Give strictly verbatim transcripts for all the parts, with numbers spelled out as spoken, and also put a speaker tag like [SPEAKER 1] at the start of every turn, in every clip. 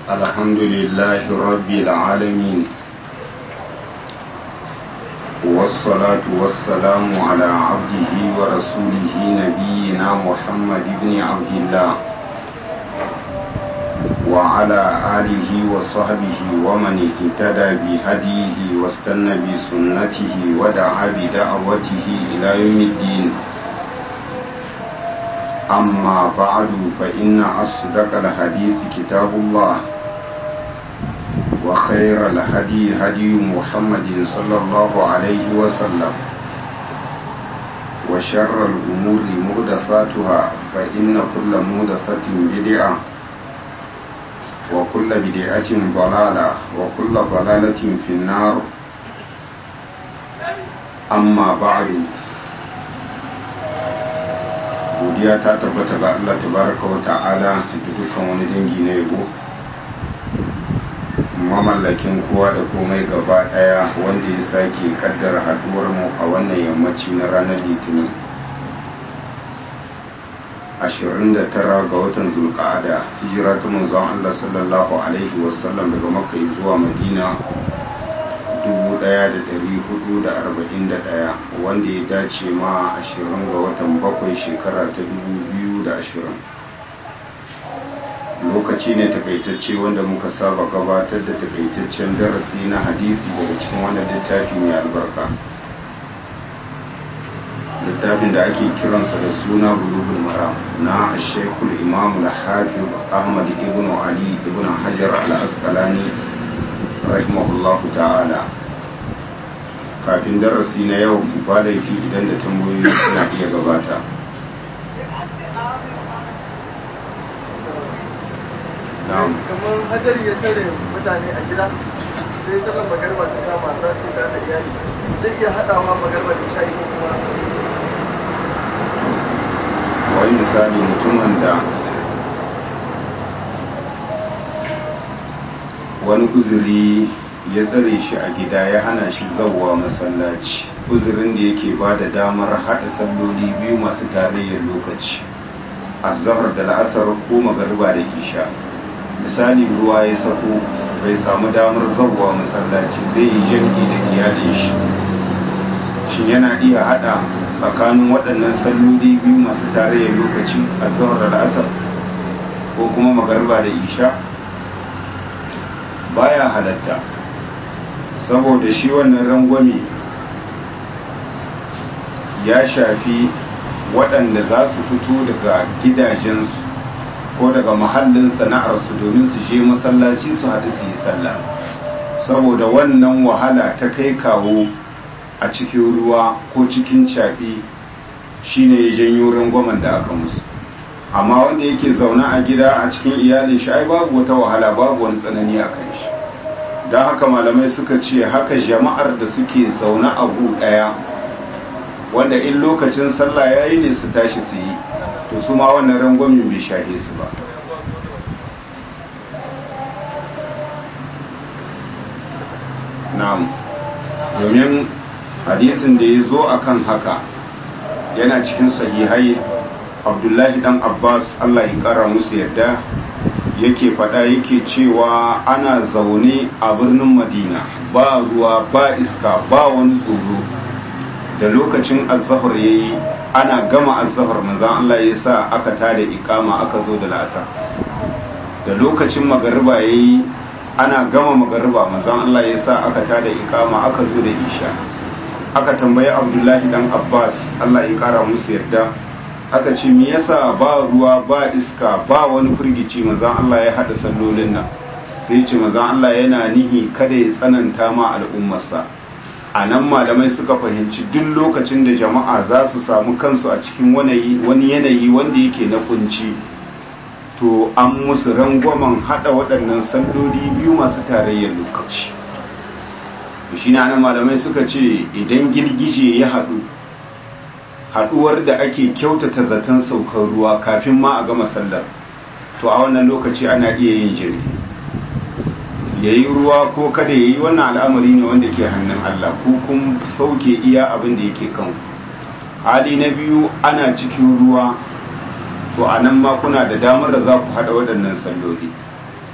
[SPEAKER 1] الحمد لله رب العالمين والصلاة والسلام على عبده ورسوله نبينا محمد بن عبد الله وعلى آله وصحبه ومن اهتدى بهديه واستنى بسنته ودعا بدعوته إلى يوم الدين. أما بعد فإن أصدق الحديث كتاب الله وخير الهدي هدي محمد صلى الله عليه وسلم وشر الأمور محدثاتها فإن كل محدثة بدعة وكل بدعة ضلالة وكل ضلالة في النار. أما بعد godiya ta tabbata ga Allah tabaraka wa ta'ala da dukkan wani dangi na yabo, mamallakin kowa da komai gaba daya, wanda ya sake kaddara haduwar mu a wannan yammaci na ranar litinin ashirin da tara ga watan zulqa'ada, hijira ta manzon Allah sallallahu alaihi wasallam daga makka zuwa madina dubu ɗaya da ɗari hudu da arba'in da ɗaya, wanda ya dace ma ashirin ga watan bakwai shekara ta dubu biyu da ashirin. Lokaci ne takaitacce wanda muka saba gabatar da takaitaccen darasi na hadisi daga cikin wannan littafi mai albarka, littafin da ake kiransa da suna bulugul maram na shekul imam al-hafiz ahmad ibn ali ibn hajar al-asqalani rahimahullahu ta'ala. Kafin darasi na yau ba laifi idan da tambayoyi suna iya gabata. Na'am.
[SPEAKER 2] Kamar hadari ya tare mutane a gida sai sallar magarba ta kama za su da da iyali zai iya hadawa magarba da shayi ko kuma
[SPEAKER 1] wani misali mutumin da wani uzuri ya tsare shi a gida ya hana shi zauwa masallaci, uzurin da yake ba da damar haɗa salloli biyu masu tarayyar lokaci, azhar da la'asar ko magariba da isha. Misali ruwa ya sako bai samu damar zauwa masallaci, zai yi jam'i da iyalin shi, shin yana iya haɗa tsakanin waɗannan salloli biyu masu tarayyar lokaci, azhar da la'asar ko kuma magariba da isha? Baya halatta, saboda shi wannan rangwame ya shafi waɗanda za su fito daga gidajensu ko daga mahallin sana'arsu domin su je masallaci su haɗu su yi sallah, saboda wannan wahala ta kai kawo a cikin ruwa ko cikin caɓi shine ya janyo rangwamen da aka musu. Amma wanda yake zaune a gida a cikin iyalin shi ai babu wata wahala, babu wani tsanani a kan shi. Don haka malamai suka ce haka jama'ar da suke zaune a gu ɗaya, wanda in lokacin sallah ya yi ne su tashi su yi, to su ma wannan rangwamin bai shahe su ba. Na'am, domin hadisin da ya zo akan haka yana cikin sahihai. Abdullahi dan Abbas Allah ya kara musu yadda yake fada yake cewa ana zaune a birnin Madina, ba ruwa ba iska ba wani tsoro, da lokacin azzahar yayi ana gama azzahar manzon Allah ya sa aka tada ikama aka zo da la'asar, da lokacin magariba yayi ana gama magariba manzon Allah ya sa aka tada ikama aka zo da isha. Aka tambayi Abdullahi dan Abbas Allah ya kara musu yadda, aka ce me yasa ba ruwa ba iska ba wani firgici manzon Allah ya hada sallolin nan? Sai ce manzon Allah yana nihi kada ya tsananta ma al'ummarsa. A nan malamai suka fahimci duk lokacin da jama'a za su samu kansu a cikin wani yanayi wanda yake na kunci, to an musu rangwamen hada waɗannan salloli biyu masu tarayyar lokaci. Shi na nan malamai suka ce idan girgije ya haɗu, haduwar da ake kyautata zaton saukar ruwa kafin ma a gama sallar, to a wannan lokaci ana iya yin jiri, yayi ruwa ko kada yayi, wannan al'amari ne wanda ke hannun Allah, ko kun sauke iya abin da yake kan. Hali na biyu ana cikin ruwa, to a nan ma kuna da damar da za ku haɗa waɗannan salloli.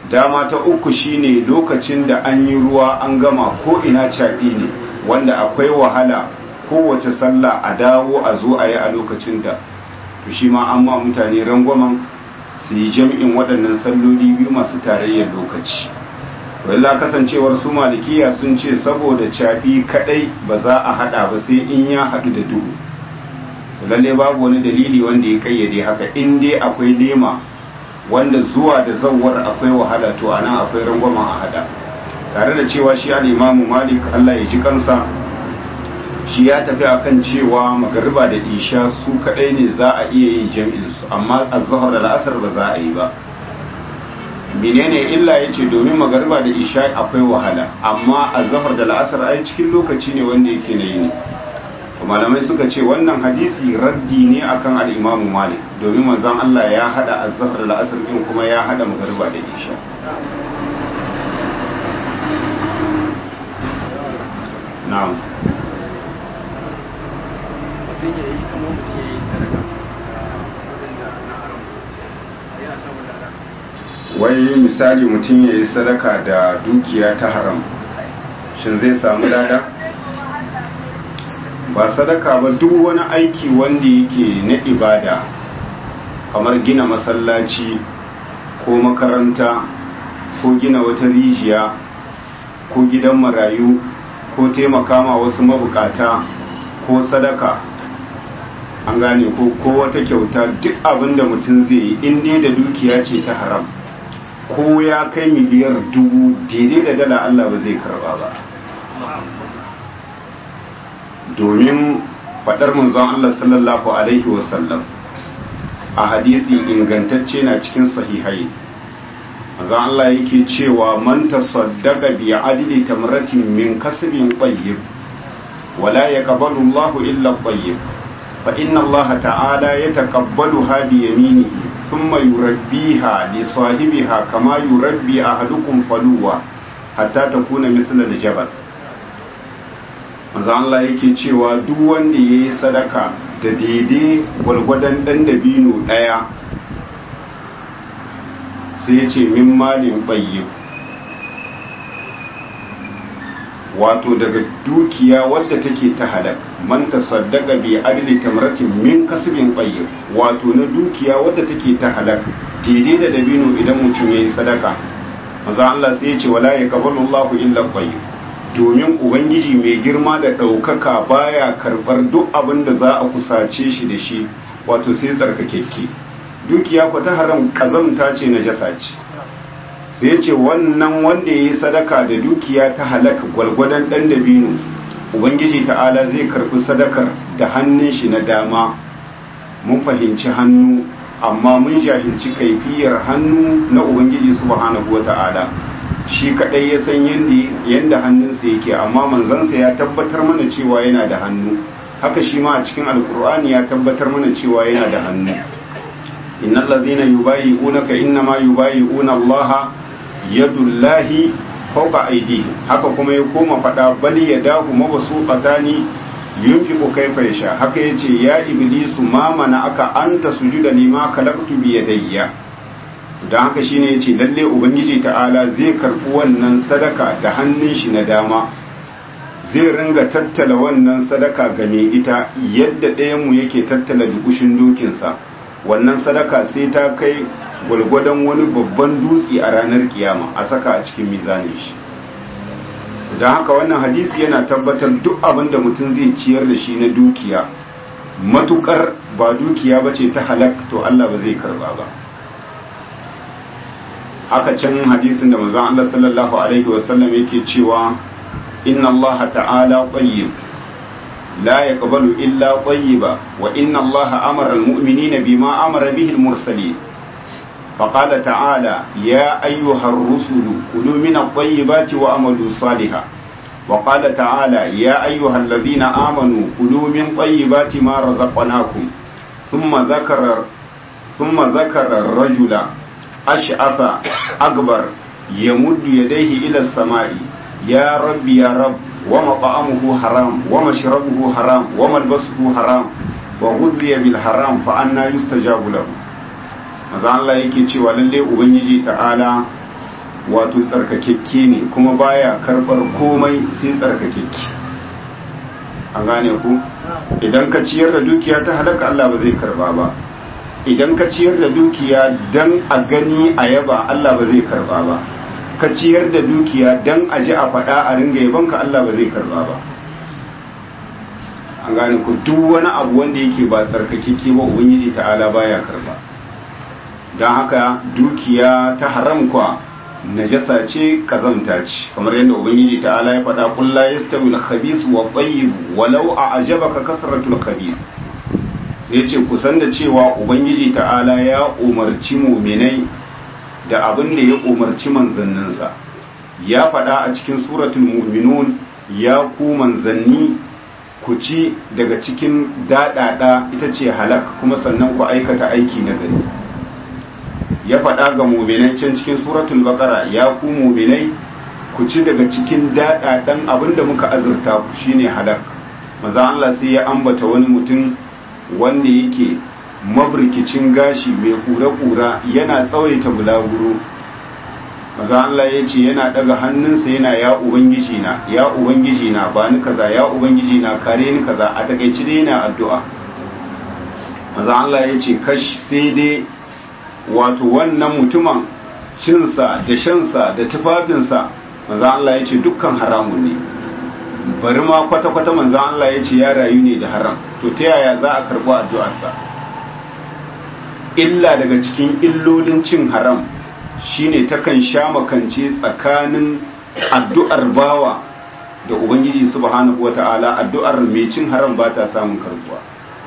[SPEAKER 1] dama ta uku shine lokacin da an yi ruwa an gama ko ina caɓi ne wanda akwai wahala kowace sallah a dawo a zo a yi a lokacin da to shi ma an ma mutane rangwamen su yi jam'in waɗannan salloli biyu masu tarayyar lokaci walla kasancewar su malikiya sun ce saboda caɓi kaɗai ba za a haɗa ba sai in ya haɗu da duhu lalle babu wani dalili wanda ya kayyade haka in dai akwai lema wanda zuwa da zawar akwai wahala to anan akwai rangwama a hada tare da cewa shi al-Imam Malik Allah ya ji kansa shi ya tafi akan cewa magariba da isha su kadai ne za a iya yin jami'in su amma az-zuhr da al-asr ba za a yi ba menene illa yace domin magariba da isha akwai wahala amma az-zuhr da al-asr ai cikin lokaci ne wanda yake na yini malamai suka ce wannan hadisi raddi ne akan al-Imam Malik domin manzon Allah ya hada az-zuhr da al-asr din kuma ya hada magriba da isha na'am wai misali mutum ya yi sadaka da dukiya ta haram shin zai samu lada ba sadaka ba duk wani aiki wanda yake na ibada kamar gina masallaci ko makaranta ko gina wata rijiya ko gidan marayu ko taimaka ma wasu mabukata ko sadaka an gane ko ko wata kyauta duk abin da mutum zai yi in dai da dukiya ce ta haram ko ya kai miliyar dubu daidai da dala Allah ba zai karba ba domin faɗar manzon Allah sallallahu alaihi wasallam a hadisi ingantacce na cikin sahihai manzon Allah yake cewa man tasaddaqa bi adli tamratin min kasbin tayyib wala yaqbalu Allahu illa tayyib fa inna Allah ta'ala yataqabbaluha bi yaminihi thumma yurabbiha li sahibiha kama yurabbi ahadukum faluwa hatta takuna misla al-jabal manzo Allah yake cewa duk wanda yayi sadaka da daidai gwargwadon dan dabino daya sai ya ce min malin tayyib wato daga dukiya wadda take ta halak man tasaddaqa bi adli tamratin min kasbin tayyib wato na dukiya wadda take ta halak daidai da dabino idan mutum yayi sadaka manzo Allah sai ya ce wala yaqbalu Allahu illa tayyib domin ubangiji mai girma da ɗaukaka baya karɓar duk abin da za a kusace shi da shi wato sai tsarkakekke dukiya ku ta haram kazamta ce na jasa ce sai ce wannan wanda ya yi sadaka da dukiya ta halaka gwalgwadon ɗan dabino ubangiji ta'ala zai karɓi sadakar da hannun shi na dama mun fahimci hannu amma mun jahilci kaifiyar hannu na ubangiji subhanahu wa ta'ala shi kadai ya san yadda hannunsa yake amma manzansa ya tabbatar mana cewa yana da hannu haka shi ma a cikin alkur'ani ya tabbatar mana cewa yana da hannu innal ladhina yubayyi'unaka innama yubayyi'una Allah yadullahi fawqa aydihim haka kuma ya koma fada bal yadahu mabsuqatani yunfiqu kayfa yasha haka yace ya iblisu ma mana aka anta sujuda lima khalaqtu bi yadayya don haka shine yace lalle ubangiji ta'ala zai karbi wannan sadaka da hannun shi na dama zai ringa tattala wannan sadaka ga mai ita yadda ɗayan mu yake tattala dukushin dokinsa wannan sadaka sai ta kai gwalgwadon wani babban dutse a ranar kiyama a saka a cikin mizanin shi don haka wannan hadisi yana tabbatar duk abin da mutum zai ciyar da shi na dukiya matukar ba dukiya bace ta halak to Allah ba zai karba ba haka can hadisin da manzon Allah sallallahu alaihi wasallam yake cewa inna Allah ta'ala tayyib la yaqbalu illa tayyiba wa inna Allah amara almu'minina bima amara bihi almursalin فقال تعالى يا أيها الرسل كلوا من الطيبات وأملوا صالحا وقال تعالى يا أيها الذين آمنوا كلوا من طيبات ما رزقناكم ثم ذكر ثم ذكر الرجل أشعث أكبر يمد يديه إلى السماء يا رب يا رب ومطعمه حرام ومشربه حرام وملبسه حرام وغذي بالحرام فأنا يستجاب له maza Allah yake cewa lalle ubangiji ta'ala wato tsarkakekke ne kuma baya karbar komai sai tsarkakekke. An gane ku idan ka ciyar da dukiya ta halaka Allah ba zai karba ba, idan ka ciyar da dukiya dan a gani a yaba Allah ba zai karba ba, ka ciyar da dukiya dan a ji a faɗa a ringa yabanka Allah ba zai karba ba. An gane ku duk wani abu wanda yake ba tsarkakeke ba ubangiji ta'ala baya karba. Don haka dukiya ta haram kwa najasa ce kazamta ce, kamar yadda ubangiji ta'ala ya faɗa qul la yastawi al-khabith wa at-tayyib walau a'jabaka kasratul khabith. Sai ce kusan da cewa ubangiji ta'ala ya umarci mu'minai da abin da ya umarci manzanninsa. Ya faɗa a cikin suratul mu'minun, ya ku manzanni ku ci daga cikin daɗaɗa ita ce halak kuma sannan ku aikata aiki na gari. Ya faɗa ga muminai can cikin suratul baqara, ya ku muminai ku ci daga cikin daɗaɗan abinda muka azurta ku shine halak. Maza Allah sai ya ambata wani mutum wanda yake mabrikicin gashi mai kura-kura yana tsawaita bulaguro. Maza Allah ya ce yana daga hannunsa yana ya ubangiji na ya ubangiji na ba ni kaza ya ubangiji na kare ni kaza, a takaici dai yana addu'a. Maza Allah ya ce kash sai dai wato wannan mutumin cinsa da shansa da tufafinsa manzo Allah ya ce dukkan haramun ne, bari ma kwata-kwata manzo Allah ya ce ya rayu ne da haram. To ta yaya za a karɓi addu'arsa? Illa daga cikin illolin cin haram shine takan sha makance tsakanin addu'ar bawa da ubangiji subhanahu wata'ala. Addu'ar mai cin haram ba ta samun karbuwa,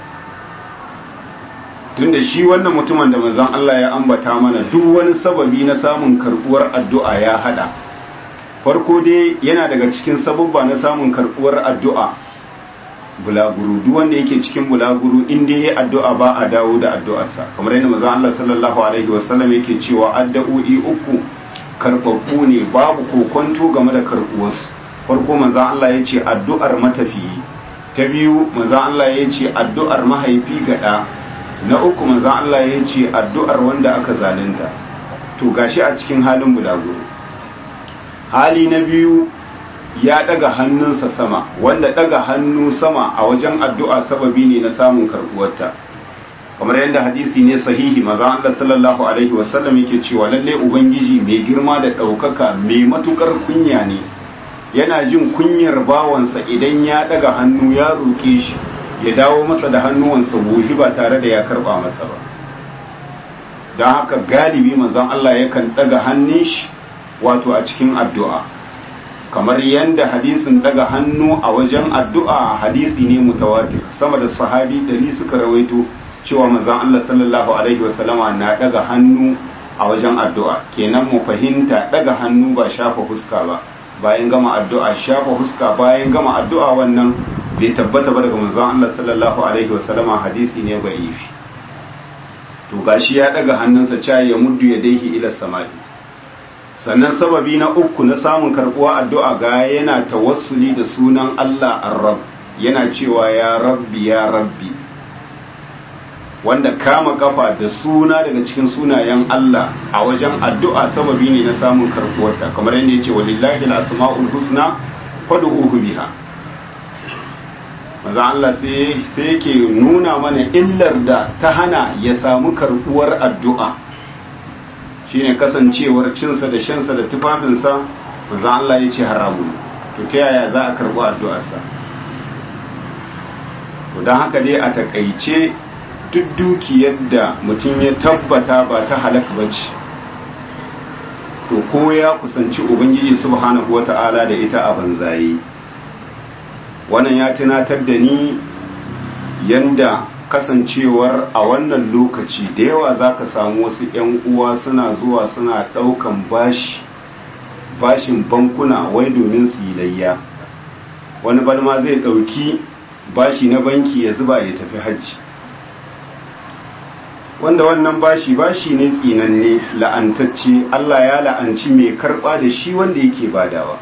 [SPEAKER 1] tunda shi wannan mutumin da manzon Allah ya ambata mana duk wani sababi na samun karbuwar addu'a ya hada. Farko dai yana daga cikin sababba na samun karbuwar addu'a bulaguru. Duk wanda yake cikin bulaguru in dai yayi addu'a ba a dawo da addu'arsa, kamar yadda manzon Allah sallallahu alaihi wasallam yake cewa addu'o'i uku karbabbu ne, babu kokonto game da karbuwarsu. Farko manzon Allah ya ce addu'ar matafiyi, ta biyu manzon Allah ya ce addu'ar mahaifi ga ɗa, na uku manzon Allah ya ce addu'ar wanda aka zalunta. To gashi a cikin halin bulaguro. Hali na biyu ya daga hannunsa sama, wanda daga hannu sama a wajen addu'a sababi ne na samun karbuwarta, kamar yadda hadisi ne sahihi manzon Allah sallallahu alaihi wasallam yake cewa lalle ubangiji mai girma da ɗaukaka mai matukar kunya ne, yana jin kunyar bawansa idan ya daga hannu ya roke shi ya dawo masa da hannuwansa wohi ba tare da ya karba masa ba. Don haka galibi manzon Allah yakan daga hannun shi wato a cikin addu'a, kamar yadda hadisin daga hannu a wajen addu'a hadisi ne mutawatir, sama da sahabi ɗari suka rawaito cewa manzon Allah sallallahu alaihi wasallama na daga hannu a wajen addu'a. Kenan mu fahimta daga hannu ba shafa fuska ba bayan gama addu'a, shafa fuska bayan gama addu'a wannan bai tabbata ba daga manzon Allah sallallahu alaihi wasallama, hadisi ne da'ifi. To gashi ya daga hannunsa cewa ya muddu ya daihi ila samai. Sannan sababi na uku na samun karbuwa addu'a ga yana tawassuli da sunan Allah ar-Rabb, yana cewa ya rabbi ya rabbi, wanda kama kafa da suna daga cikin sunayen Allah a wajen addu'a sababi ne na samun karbuwarta, kamar yadda yace walillahi al-asma'ul husna fad'uhu biha. Maza Allah sai sai yake nuna mana illar da ta hana ya samu karbuwar addu'a, shine kasancewar cinsa da shansa da tufafinsa. Maza Allah ya ce haramun. To ta yaya za a karɓi addu'arsa? To don haka dai a takaice duk dukiyar da mutum ya tabbata ba ta halaka ba ce, to ko ya kusanci ubangiji subhanahu wata'ala da ita a banzaye. Wannan ya tunatar da ni yanda kasancewar a wannan lokaci da yawa za ka samu wasu 'yan uwa suna zuwa suna ɗaukan bashi bashin bankuna wai domin su yi layya. Wani balma zai ɗauki bashi na banki ya zuba ya tafi hajji, wanda wannan bashi bashi ne tsinanne la'antacce. Allah ya la'anci mai karɓa da shi wanda yake badawa.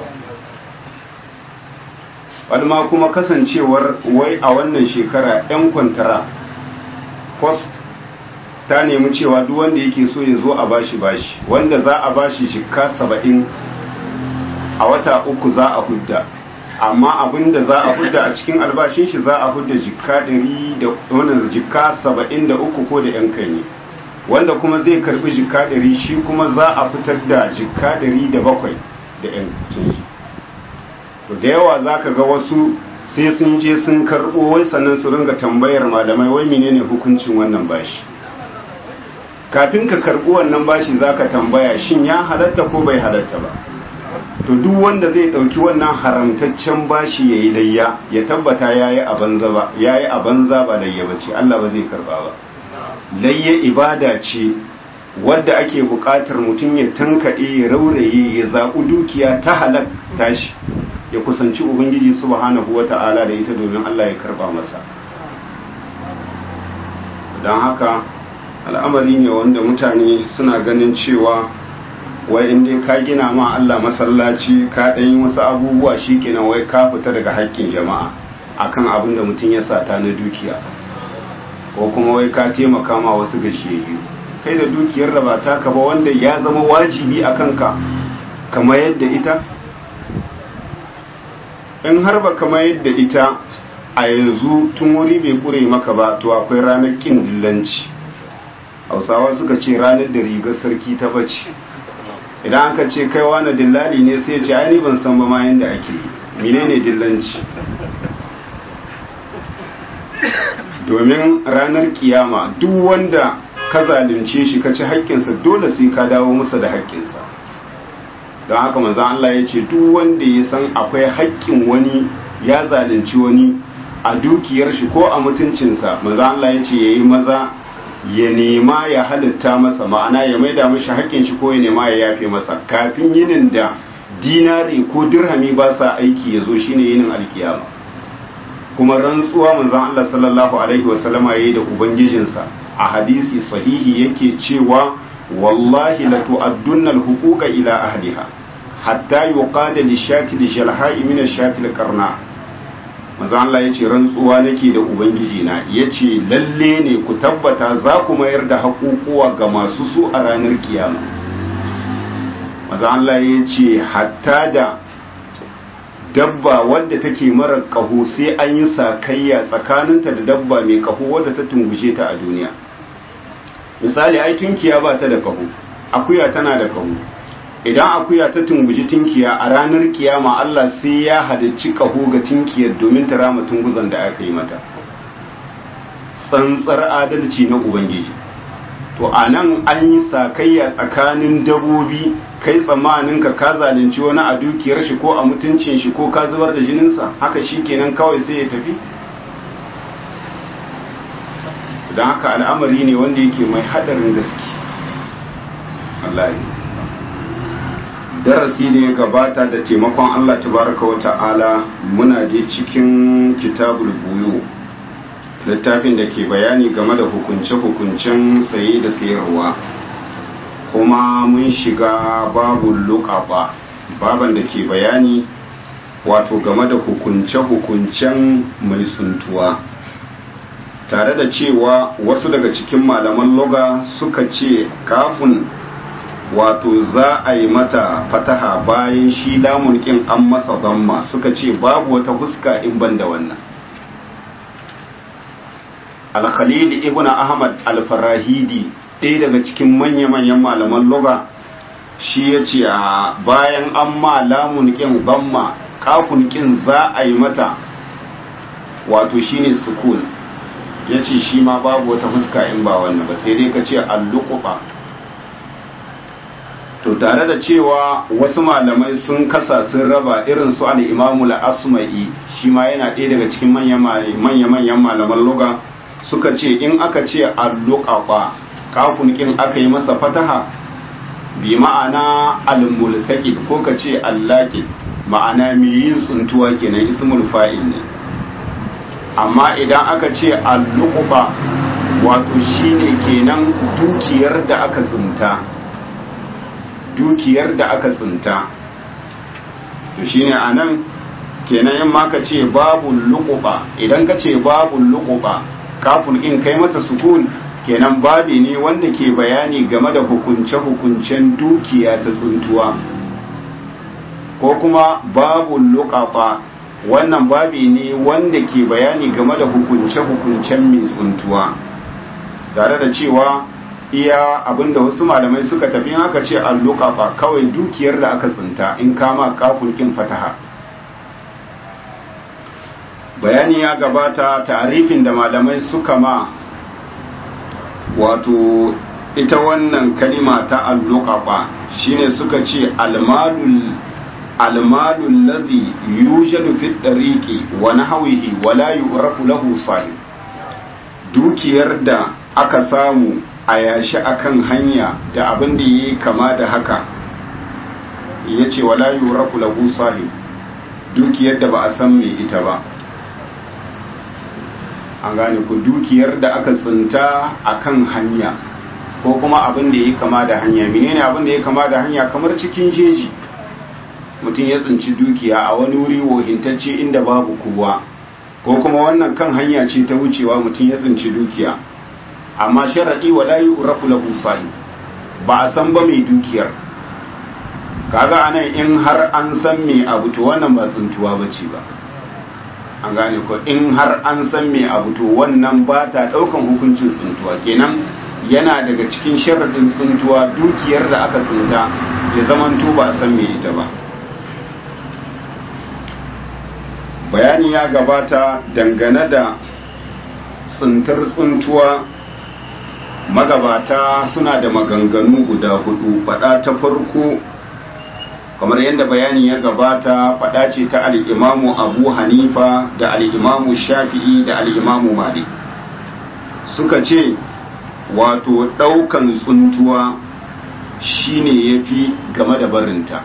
[SPEAKER 1] Balma kuma kasancewar wai a wannan shekara 'yan kwantara post ta nemi cewa duk wanda yake so ya zo a bashi bashi, wanda za a bashi jikka saba'in a wata uku za a hudda, amma abinda za a hudda a cikin albashin shi za a hudda jikka ɗari da wannan jikka saba'in da uku ko da yan kai ne, wanda kuma zai karbi jikka ɗari shi kuma za a fitar da jikka ɗari da bakwai da yan canji. to da yawa za ka ga wasu sai sun je sun karɓo wai sannan su ringa tambayar malamai wai menene hukuncin wannan bashi. Kafin ka karɓi wannan bashi za ka tambaya shin ya halatta ko bai halatta ba. To duk wanda zai ɗauki wannan haramtaccen bashi ya yi layya ya tabbata ya yi a banza ba, ya yi a banza ba layya ba ce, Allah ba zai karɓa ba. Layya ibada ce wadda ake buƙatar mutum ya tankaɗe ya rauraye ya zaɓi dukiya ta halak tashi ya kusanci Ubangiji subhanahu wa ta'ala da ita domin Allah ya karɓa masa. Don haka al'amari ne wanda mutane suna ganin cewa wai inda ka gina ma Allah masallaci ka ɗan yi wasu abubuwa shi kenan wai ka fita daga haƙƙin jama'a akan abin da mutum ya sata na dukiya, ko kuma wai ka taimaka ma wasu gajiyayyu kai da dukiyar da ba taka ba wanda ya zama wajibi a kanka kama yadda ita. In har ba kama yadda ita a yanzu tun wuri bai kure maka ba, to akwai ranar kin dillanci. Hausawa suka ce ranar da rigar sarki ta bace. Idan aka ce kai wani dillali ne sai ce ai ni ban san ba ma yanda ake yi, menene dillanci. Domin ranar kiyama duk wanda ka zalunce shi ka ci haƙƙinsa dole sai ka dawo masa da haƙƙinsa. Don haka manzo Allah ya ce duk wanda ya san akwai haƙƙin wani ya zalunci wani a dukiyar shi ko a mutuncinsa, manzo Allah ya ce yayi maza ya nema ya halitta masa, ma'ana ya maida mashi haƙƙin shi ko ya nema ya yafe masa kafin yinin da dinari ko dirhami ba sa aiki ya zo shine yinin alkiyama. Kuma rantsuwa manzon Allah sallallahu alaihi wasallama yayi da ubangijinsa a hadisi sahihi yake cewa wallahi la tu'addunna al-huquqa ila ahliha hatta yuqada lishati lijalha'i min ash-shati al-qarna. manzon Allah yace rantsuwa nake da ubangiji na yace lalle ne ku tabbata za ku mayar da haƙuƙuwa ga masu su a ranar kiyama. manzon Allah yace hatta da dabba wadda take mara kaho sai an yi sakayya tsakaninta da dabba mai kaho wadda ta tunguje ta a duniya. Misali ai tunkiya ba ta da kaho, akuya tana da kaho. Idan akuya ta tunguji tunkiya a ranar kiyama Allah sai ya halicci kaho ga tunkiyar domin ta rama tunguzan da aka yi mata. Tsantsar adalci na Ubangiji. To a nan an yi sakayya tsakanin dabobi, kai tsammanin ka ka zalunci wani a dukiyar shi ko a mutuncin shi ko ka zubar da jininsa, haka shi kenan kawai sai ya tafi. Don haka al'amari ne wanda yake mai haɗarin gaske. Allah ya darasi ne gabata da taimakon Allah tabaraka wa ta'ala muna je cikin kitabul buyu, littafin da ke bayani game da hukunce-hukuncen saye da sayarwa, kuma mun shiga babul luqaba, baban da ke bayani wato game da hukunce-hukuncen mai tsuntuwa, tare da cewa wasu daga cikin malaman lugha suka ce kafin wato za a yi mata fataha bayan shi lamun kin an masa damma, suka ce babu wata fuska in ban da wannan. Al-Khalil ibn Ahmad al-Farahidi ɗaya daga cikin manya-manyan malaman lugha shi ya ce a bayan an ma lamun kin damma kafin kin za a yi mata wato shine sukun, ya ce shi ma babu wata fuska in ba wannan ba, sai dai ka ce al-luqba. To tare da cewa wasu malamai sun kasa sun raba irin su al-Imam al-Asma'i shi ma yana ɗaya daga cikin manya-manyan malaman lugha, suka ce in aka ce al-luqaba kafin kin aka yi masa fataha bi ma'ana al-multaqid ko ka ce al-laqid, ma'ana mai yin tsuntuwa kenan, ismul fa'il ne. Amma idan aka ce al-luqba wato shine kenan dukiyar da aka tsinta dukiyar da aka tsinta to shine anan kenan in ma ka ce babu luqba, idan ka ce babu luqba kafin in kai mata sukun kenan babi ne wanda ke bayani game da hukunce-hukuncen dukiya ta tsuntuwa, ko kuma babu luqata, wannan babi ne wanda ke bayani game da hukunce-hukuncen mai tsuntuwa, tare da cewa iya abinda wasu malamai suka tafi haka ce al-luqata kawai dukiyar da aka tsinta in kama kafin kin fataha. Bayani ya gabata ta'arifin da malamai suka ma wato ita wannan kalima ta al-luqata shine suka ce al-malul al-malul ladhi yujadu fi tariqi wa nahwihi wa la yu'rafu lahu sahib, dukiyar da aka samu a yashi akan hanya da abin da yayi kama da haka, yace wa la yu'rafu lahu sahib, dukiyar da ba a san me ita ba. An gane ku, dukiyar da aka tsinta akan hanya ko kuma abin da ya kama da hanya. Menene abin da ya kama da hanya? Kamar cikin jeji mutum ya tsinci dukiya a wani wuri wohintacce inda babu kowa, ko kuma wannan kan hanya ce ta wucewa mutum ya tsinci dukiya, amma sharadi wala yu'rafu lahu sahib, ba a san ba mai dukiyar. Kaga anan in har an san me abu to wannan ba tsintuwa bace ba. An gane ko, in har an san me abu to wannan ba ta daukan hukuncin tsuntuwa. Kenan yana daga cikin sharadin tsuntuwa dukiyar da aka tsinta ya zamanto ba a san me ita ba. Bayani ya gabata dangane da tsintar tsuntuwa, magabata suna da maganganu guda hudu. Fada ta farko kamar yadda bayani ya gabata fada ce ta al'imamu Abu Hanifa da al'imamu Shafi'i da al'imamu Malik, suka ce wato ɗaukan tsuntuwa shine yafi game da barinta.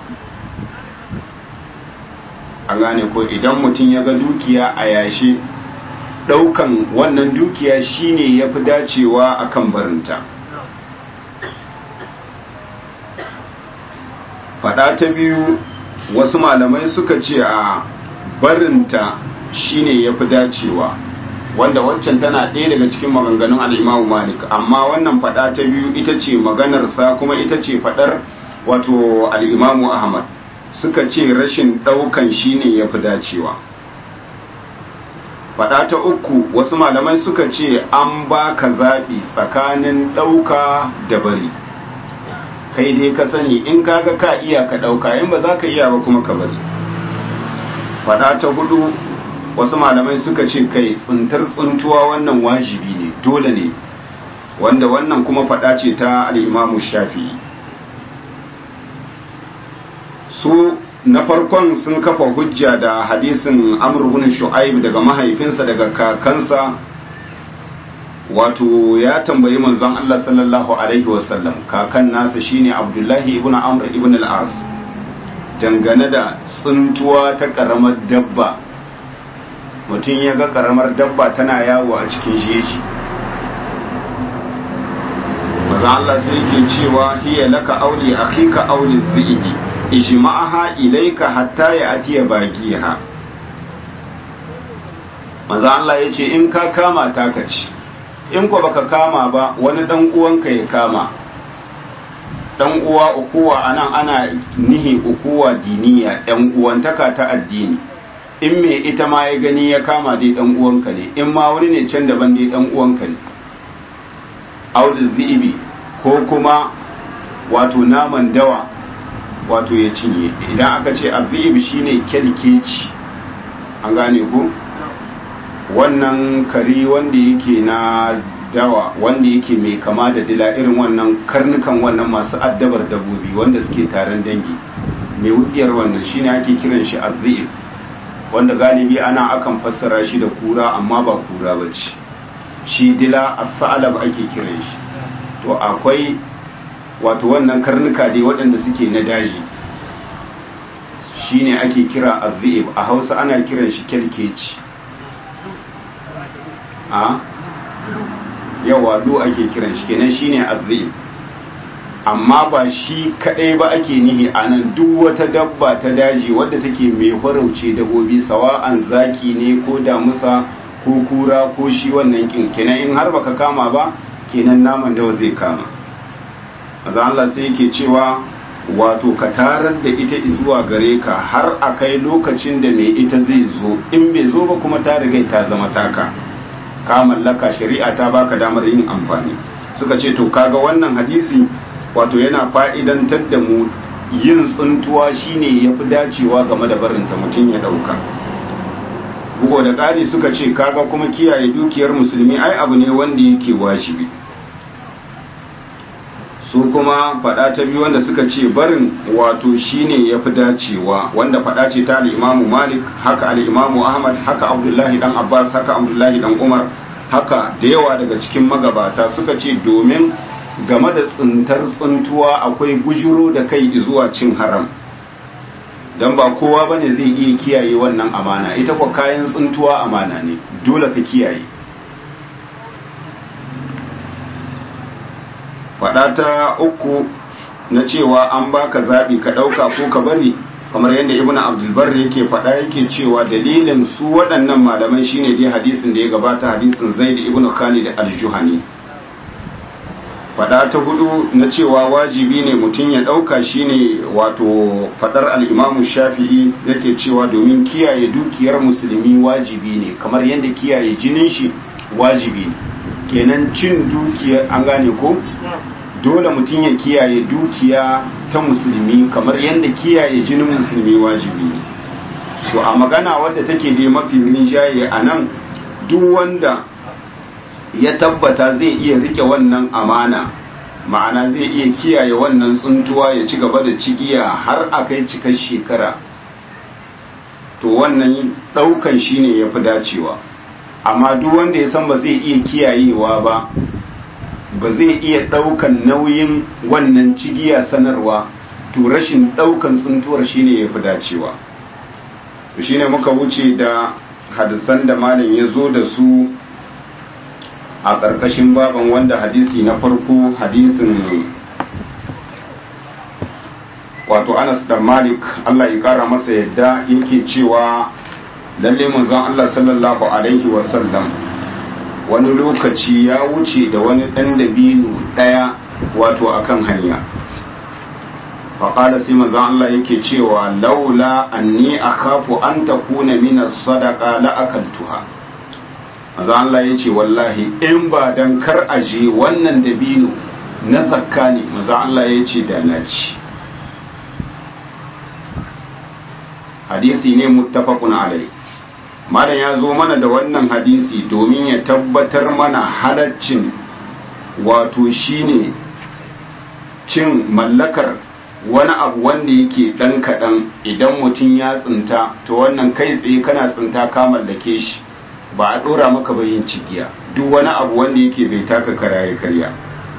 [SPEAKER 1] An gane ko, idan mutum ya ga dukiya a yashe, ɗaukan wannan dukiya shine yafi dacewa akan barinta. Fada ta biyu, wasu malamai suka ce a barinta shine yafi dacewa, wanda waccan tana ɗaya daga cikin maganganun al-Imam Malik, amma wannan fada ta biyu ita ce maganarsa kuma ita ce fadar wato al-Imam Ahmad. Suka ce rashin ɗaukan shine yafi dacewa. Fada ta uku, wasu malamai suka ce an baka zaɓi tsakanin ɗauka da bari, kai dai ka sani, in kaga ka iya ka dauka, in ba za ka iya ba kuma ka bari. Fada ta hudu, wasu malamai suka ce kai tsintar tsuntuwa wannan wajibi ne, dole ne, wanda wannan kuma fada ce ta al-Imam Shafi'i. Su na farkon sun kafa hujja da hadisin Amr ibn Shu'aib daga mahaifinsa daga kakansa, wato ya tambayi manzon Allah sallallahu alaihi wasallam, kakan nasa shine Abdullahi ibn Amr ibn al-As, dangane da tsuntuwa ta karamar dabba. Mutum ya ga karamar dabba tana yawo a cikin jeji, manzon Allah sai yake cewa hiya laka auli akhika auli dhibi ijma'aha ilayka hatta ya'tiya bagiha. Manzon Allah yace in ka kama ta ka ci, in ko baka kama ba wani dan uwanka ya kama. Dan uwa ukuwa anan ana nihi ukuwa diniya, dan uwantaka ta addini. In me ita ma ya gani ya kama dai dan uwanka ne, in ma wani ne can daban dai dan uwanka ne. Audul zibi, ko kuma wato naman dawa wato ya cinye. Idan aka ce azib shine kelkeci, an gane ko? Wannan kari wanda yake na dawa, wanda yake mai kama da dila, irin wannan karnukan wannan masu addabar dabbobi wanda suke taron dangi, mai wutsiyar wannan shine ake kiran shi azib, wanda galibi ana akan fassara shi da kura amma ba kura bace, shi dila as-sa'lab ake kiran shi. To akwai wato wannan karnuka dai waɗanda suke na daji, shine ake kira azib, a Hausa ana kiran shi kelkeci. a yawa do ake kiran shi, kenan shine azim. Amma ba shi kadai ba ake nihi anan, duk wata dabba ta daji wadda take mai farauce dabobi, sawa'an zaki ne ko damusa ko kura ko shi wannan kin, kenan in har baka kama ba kenan naman dawa zai kama. Maza Allah sai yake cewa wato ka tarar da ita zuwa gare ka har a kai lokacin da mai ita zai zo, in bai zo ba kuma ta riga ta zama taka, ka mallaka, shari'a ta baka damar yin amfani. Suka ce to kaga wannan hadisi wato yana fa'idantar da mu yin tsuntuwa shine yafi dacewa game da barinta mutum ya dauka. Bugo da ƙari suka ce kaga kuma kiyaye dukiyar musulmi ai abu ne wanda yake wajibi. Su kuma faɗa ta biyu wanda suka ce barin wato shine yafi dacewa, wanda faɗa ce ta al-Imam Malik, haka al-Imam Ahmad, haka Abdullahi dan Abbas, haka Abdullahi dan Umar, haka da yawa daga cikin magabata suka ce domin game da tsintar tsuntuwa akwai bujuro da kai zuwa cin haram, don ba kowa bane zai iya kiyaye wannan amana. Ita kwa kayan tsuntuwa amana ne, dole ka kiyaye. Faɗa ta uku na cewa an baka zaɓi ka ɗauka ko ka bari, kamar yadda Ibn Abdulbar yake faɗa yake cewa dalilin su waɗannan malamai shine dai hadisin da ya gabata, hadisin Zaid ibn Khalid al-Juhani. Faɗa ta hudu na cewa wajibi ne mutum ya ɗauka shine wato faɗar al-Imam Shafi'i yake cewa domin kiyaye dukiyar musulmi wajibi ne, kamar yadda kiyaye jinin shi wajibi ne. Kenan cin dukiya, an gane ko, dole mutum ya kiyaye dukiya ta musulmi kamar yadda kiyaye jinin musulmi wajibi ne. To a magana wadda take dai mafi rinjaye a nan, duk wanda ya tabbata zai iya rike wannan amana, ma'ana zai iya kiyaye wannan tsuntuwa ya ci gaba da cigiya har a kai cikar shekara, to wannan ɗaukan shine ya fi dacewa. Amma duk wanda ya san ba zai iya kiyayewa ba, ba zai iya ɗaukan nauyin wannan cigiya sanarwa, to rashin ɗaukan tsuntuwar shine ya fi dacewa. To shine muka wuce da hadisan da malam ya zo da su a ƙarƙashin baban, wanda hadisi na farko hadisin wato Anas da Malik Allah ya ƙara masa yadda yake cewa lalle manzon Allah sallallahu alaihi wasallam wani lokaci ya wuce da wani ɗan dabino ɗaya wato akan hanya. faƙada sai manzon Allah yake cewa laula anni akhafu an takuna min as-sadaqa la akaltuha. manzon Allah yace wallahi in ba dan kar aje wannan dabino na zakka ne, manzon Allah yace da na ci. hadisi ne muttafaqun alai. malam ya zo mana da wannan hadisi domin ya tabbatar mana halaccin wato shine cin mallakar wani abu wanda yake dan kadan idan mutum ya tsinta, to wannan kai tsaye kana tsinta ka mallake shi, ba a dora maka ba yin cigiya. duk wani abu wanda yake bai taka karaye karya.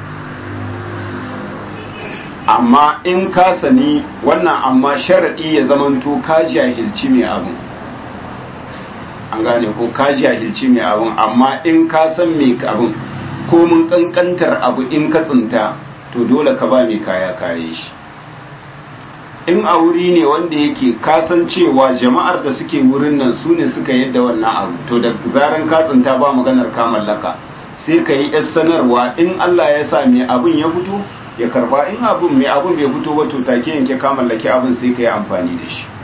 [SPEAKER 1] amma in ka sani wannan, amma sharadi ya zamanto ka jahilci mai abu, an gane ko ka jahilci mai abun. Amma in ka san mai abun ko mun kankantar abu in ka tsinta, to dole ka ba mai kaya kaye shi. in a wuri ne wanda yake kasancewa jama'ar da suke wurin nan su ne suka yadda wannan abu, to da zaran ka tsinta ba maganar ka mallaka, sai ka yi yar sanarwa, in Allah ya sa mai abun ya fito ya karba, in abun mai abun bai fito ba to take yanke ka mallaki abun sai ka yi amfani da shi.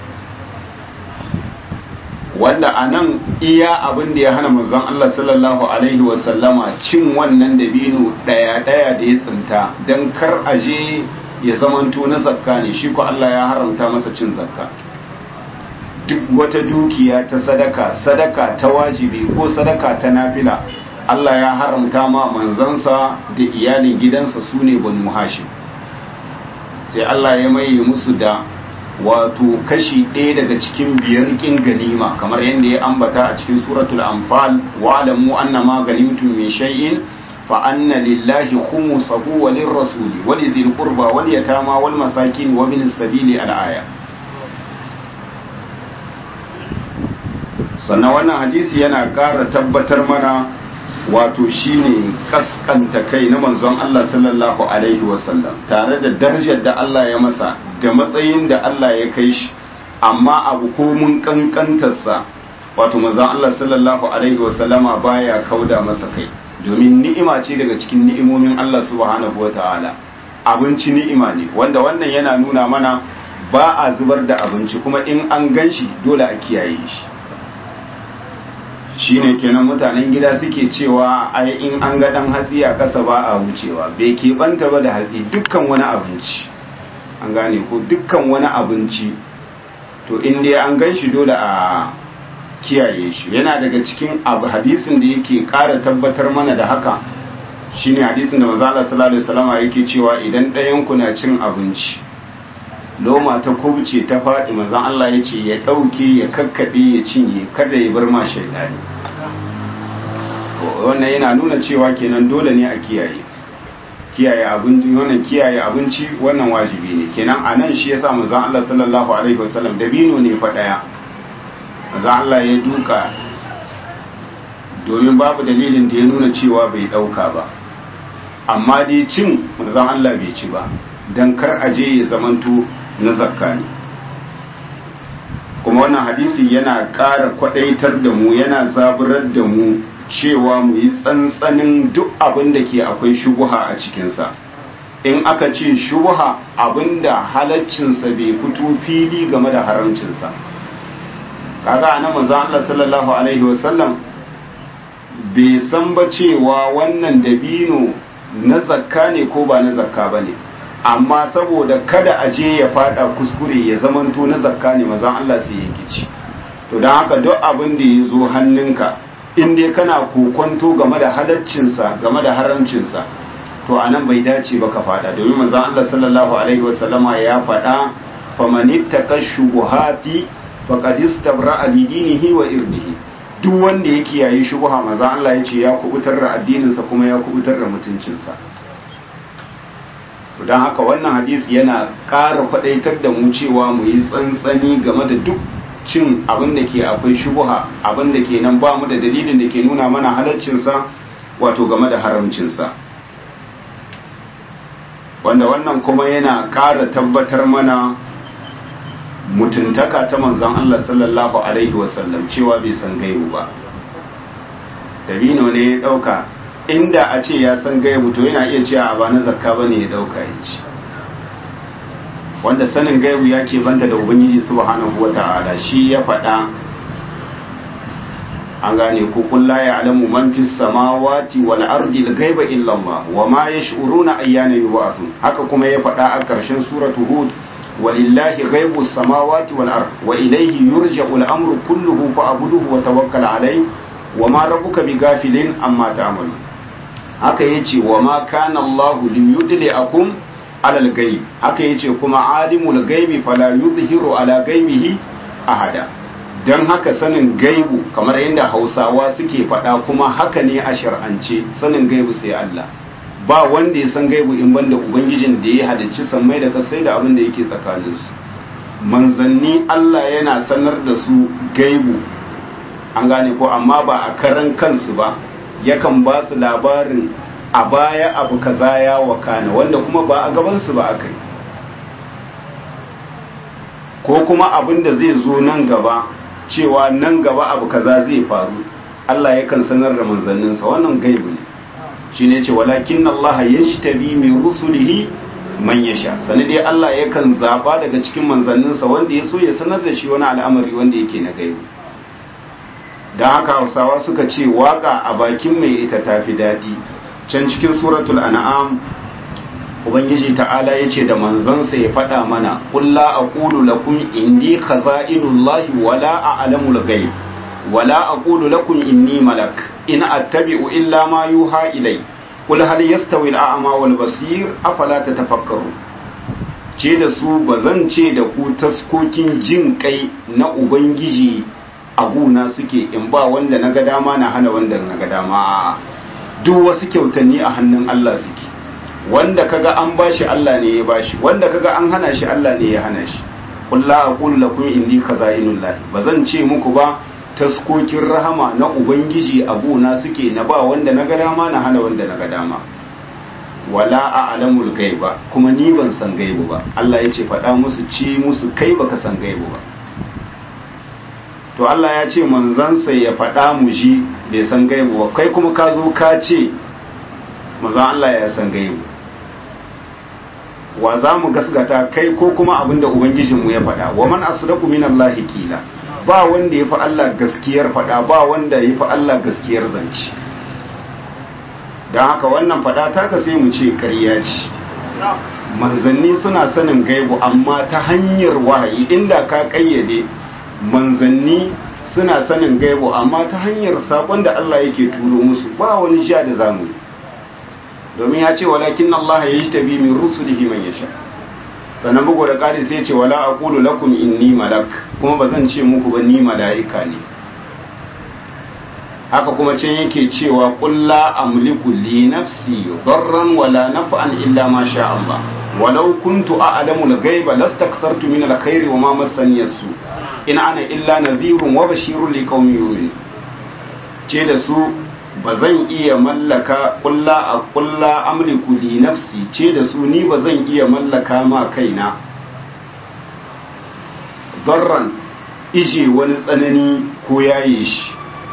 [SPEAKER 1] wanda a nan iya abin da ya hana manzon Allah sallallahu alaihi wasallama cin wannan dabino daya daya da ya tsinta, don kar aje ya zamanto na zakka ne, shi ko Allah ya haramta masa cin zakka. duk wata dukiya ta sadaka, sadaka ta wajibi ko sadaka ta nafila, Allah ya haramta ma manzansa da iyalin gidansa su ne Banu Hashim. sai Allah ya maye musu da wato kashi ɗaya daga cikin biyar kin ganima, kamar yadda ya ambata a cikin suratul anfal, wa alamu annama ganimtum min shay'in fa anna lillahi khumsahu wa lirrasuli wa lidhil qurba wal yatama wal masakin wa bin sabili al aya. sannan wannan hadisi yana ƙara tabbatar mana wato shine kaskanta kai na manzon Allah sallallahu alaihi wasallam, tare da darajar da Allah ya masa da matsayin da Allah ya kai shi, amma abu ko mun kankantarsa wato manzon Allah sallallahu alaihi wasallama baya kauda masa kai, domin ni'ima ce daga cikin ni'imomin Allah subhanahu wata'ala. Abinci ni'ima ne, wanda wannan yana nuna mana ba a zubar da abinci, kuma in an gan shi dole a kiyaye shi. Shi ne kenan mutanen gida suke cewa ai in an ga dan hatsi a ƙasa ba a wucewa, bai keɓanta ba da hatsi, dukkan wani abinci an gane ko dukkan wani abinci to in dai an gan shi dole a kiyaye shi. Yana daga cikin abu hadisin da yake ƙara tabbatar mana da haka shine hadisin da manzo Allah sallallahu alaihi wasallam yake cewa idan ɗayan ku na cin abinci loma ta kubce ta faɗi, manzo Allah ya ce ya ɗauke ya kakkaɓe ya cinye, kada ya bar ma shaidani. Wannan yana nuna cewa kenan dole ne a kiyaye kiyaye abinci, wannan kiyaye abinci wannan wajibi ne kenan. Anan shi yasa manzo Allah sallallahu alaihi wasallam dabino ne fa daya manzo Allah ya duka, domin babu dalilin da ya nuna cewa bai dauka ba, amma dai cin manzo Allah bai ci ba dan kar aje ya zamanto na zakka ne. Kuma wannan hadisi yana ƙara kwadaitar da mu, yana zaburar da mu cewa mu yi tsantsanin duk abin da ke akwai shubuha a cikinsa. In aka ce shubuha, abin da halaccinsa bai fito fili game da haramcinsa. Kaga anan manzo Allah sallallahu alaihi wasallam bai san ba cewa wannan dabino na zakka ne ko ba na zakka bane, amma saboda kada a je ya fada kuskure ya zamanto na zakka ne, manzo Allah sai ya kici. To dan haka duk abin da ya zo hannunka in dai kana kokonto game da halaccinsa game da haramcinsa, to anan bai dace ba ka fada, domin manzon Allah sallallahu alaihi wasallama ya fada famanittaka shubuhati faqad istabra'a li dinihi wa irdihi. Duk wanda ya kiyaye shubuha, manzon Allah ya ce ya kubutar da addininsa kuma ya kubutar da mutuncinsa. to dan haka wannan hadisi yana ƙara faɗaitar da mu cewa mu yi tsantsani game da duk cin abin da ke akwai shubuha, abin da ke nan ba mu da dalilin da ke nuna mana halaccinsa wato game da haramcinsa, wanda wannan kuma yana ƙara tabbatar mana mutuntaka ta manzon Allah sallallahu alaihi wasallam cewa bai san gaibu ba. Dabino ne ya ɗauka, inda a ce ya san gaibu to yana iya cewa ba na zakka bane ya ɗauka ya ci, wanda sanin gaibu ya ke banta da ubangiji subhanahu wata'ala. Shi ya faɗa, an gane ku, qul la ya'lamu man fis samawati wal ardi al ghaiba illa Allah wa ma yash'uruna ayyana yub'athun. Haka kuma ya faɗa a ƙarshen suratu hud, walillahi ghaibu samawati wal ard wa ilayhi yurja'u al amru kulluhu fa'buduhu wa tawakkal alayhi wa ma rabbuka bighafilin amma ta'malun. Haka yace wa ma kana Allah liyudli'akum alal gaib. Haka yace kuma alimul gaibi fala yuzhiru ala gaibihi ahada. Dan haka sanin gaibu kamar yadda Hausawa suke faɗa, kuma haka ne a shar'ance, sanin gaibu sai Allah. Ba wanda ya san gaibu in banda ubangijin da ya halicci sammai da kasai da abin da yake tsakaninsu. Manzanni Allah yana sanar da su gaibu, an gane ko, amma ba a karan kansu ba, yakan ba su labarin a baya abu kaza ya wakana wanda kuma ba a gabansu ba akai, ko kuma abin da zai zo nan gaba, cewa nan gaba abu kaza zai faru, Allah yakan sanar da manzanninsa, wannan gaibu ne. Shi ne ce walakin Allah yajtabi min rusulihi man yasha, sani dai Allah yakan zaba daga cikin manzanninsa wanda ya so ya sanar da shi wani al'amari wanda yake na gaibu. Dan haka Hausawa suka ce waka a bakin mai ita tafi daɗi. Can cikin suratul an'am Ubangiji ta'ala ya ce da manzansa ya faɗa mana, qul la aqulu lakum indi khaza'inullahi wala a'lamul ghaib wala aqulu lakum inni malak in attabi'u illa ma yuha ilay qul hal yastawi al-a'ma wal basir afala tatafakkaru. Ce da su bazan ce da ku taskokin jin kai na ubangiji abuna suke in ba wanda naga dama na hana wanda naga dama. Duk wasu kyautanni a hannun Allah suke, wanda kaga an bashi Allah ne ya bashi, wanda kaga an hana shi Allah ne ya hana shi. qul la aqulu lakum inni khaza'inullahi, bazan ce muku ba taskokin rahama na ubangiji abuna suke na ba wanda naga dama na hana wanda naga dama. Wala a'lamul ghaiba, kuma ni ban san gaibu ba. Allah yace faɗa musu, ci musu kai baka san gaibu ba. to Allah ya ce manzansa ya faɗa mu ji bai san gaibu ba, kai kuma ka zo ka ce manzan Allah ya san gaibu. Wa za mu gasgata, kai ko kuma abinda ubangijinmu ya faɗa? Wa man asdaqu minallahi qila, ba wanda ya fi Allah gaskiyar faɗa, ba wanda ya fi Allah gaskiyar zance. don haka wannan faɗa ta ka sai mu ce ƙarya ce. Manzanni suna sanin gaibu amma ta hanyar wahayi, inda ka ƙayyade manzanni suna sanin gaibu amma ta hanyar saƙon da Allah yake turo musu, ba wani sha da zamu yi. Domin ya ce walakin Allah ya yi tabi min rusulihi man yasha. Sannan bugu da ƙari sai ce wala aqulu lakum inni malak, kuma ba zan ce muku ba ni mala'ika ne. Haka kuma can yake cewa qul la amliku li nafsi darran wala naf'an illa ma sha Allah walau kuntu a'lamu al-ghaiba lastakthartu min al-khairi wa ma massani as-su in ana illa nadhirun wa bashirun liqaumin yu'minun. Ce da su bazan iya mallaka qul la qul la amliku li nafsi, ce da su ni bazan iya mallaka ma kaina darran ije wani tsanani ko yaye shi,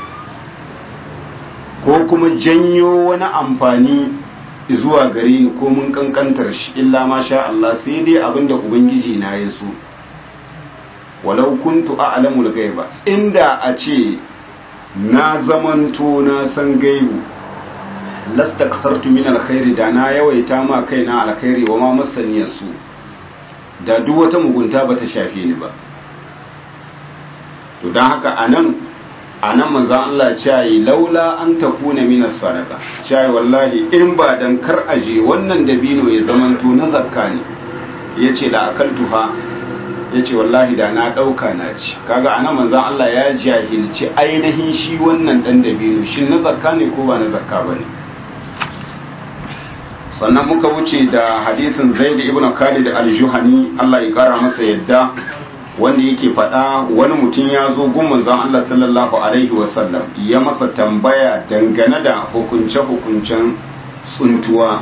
[SPEAKER 1] ko kuma janyo wani amfani zuwa gare ni ko mun kankantar shi, illa ma sha Allah, sai dai abinda ubangiji na ya so. Walau kuntu a'lamul ghaiba, inda a ce na zamanto na san gaibu lastakthartu min alkhairi, da na yawaita ma kaina alkhairi wa ma masani su, da duk wata mugunta bata shafe ni ba. To dan haka anan a nan manzan Allah cayi laula an takuna minas sadaka, cayi wallahi in ba dan kar aje wannan dabino ya zamanto na zakka ne, ya ce da akaltuha, ya ce wallahi da na ɗauka na ci. Kaga a nan manzan Allah ya jahilci ainihin shi wannan ɗan dabino shi na zakka ne ko ba na zakka ba ne. Sannan muka wuce da hadisin Zaid ibn Khalid al-Juhani, Allah ya kara masa yadda, wanda yake faɗa wani mutum ya zo gun manzon Allah sallallahu alaihi wasallam ya masa tambaya dangane da hukunce-hukuncen tsuntuwa.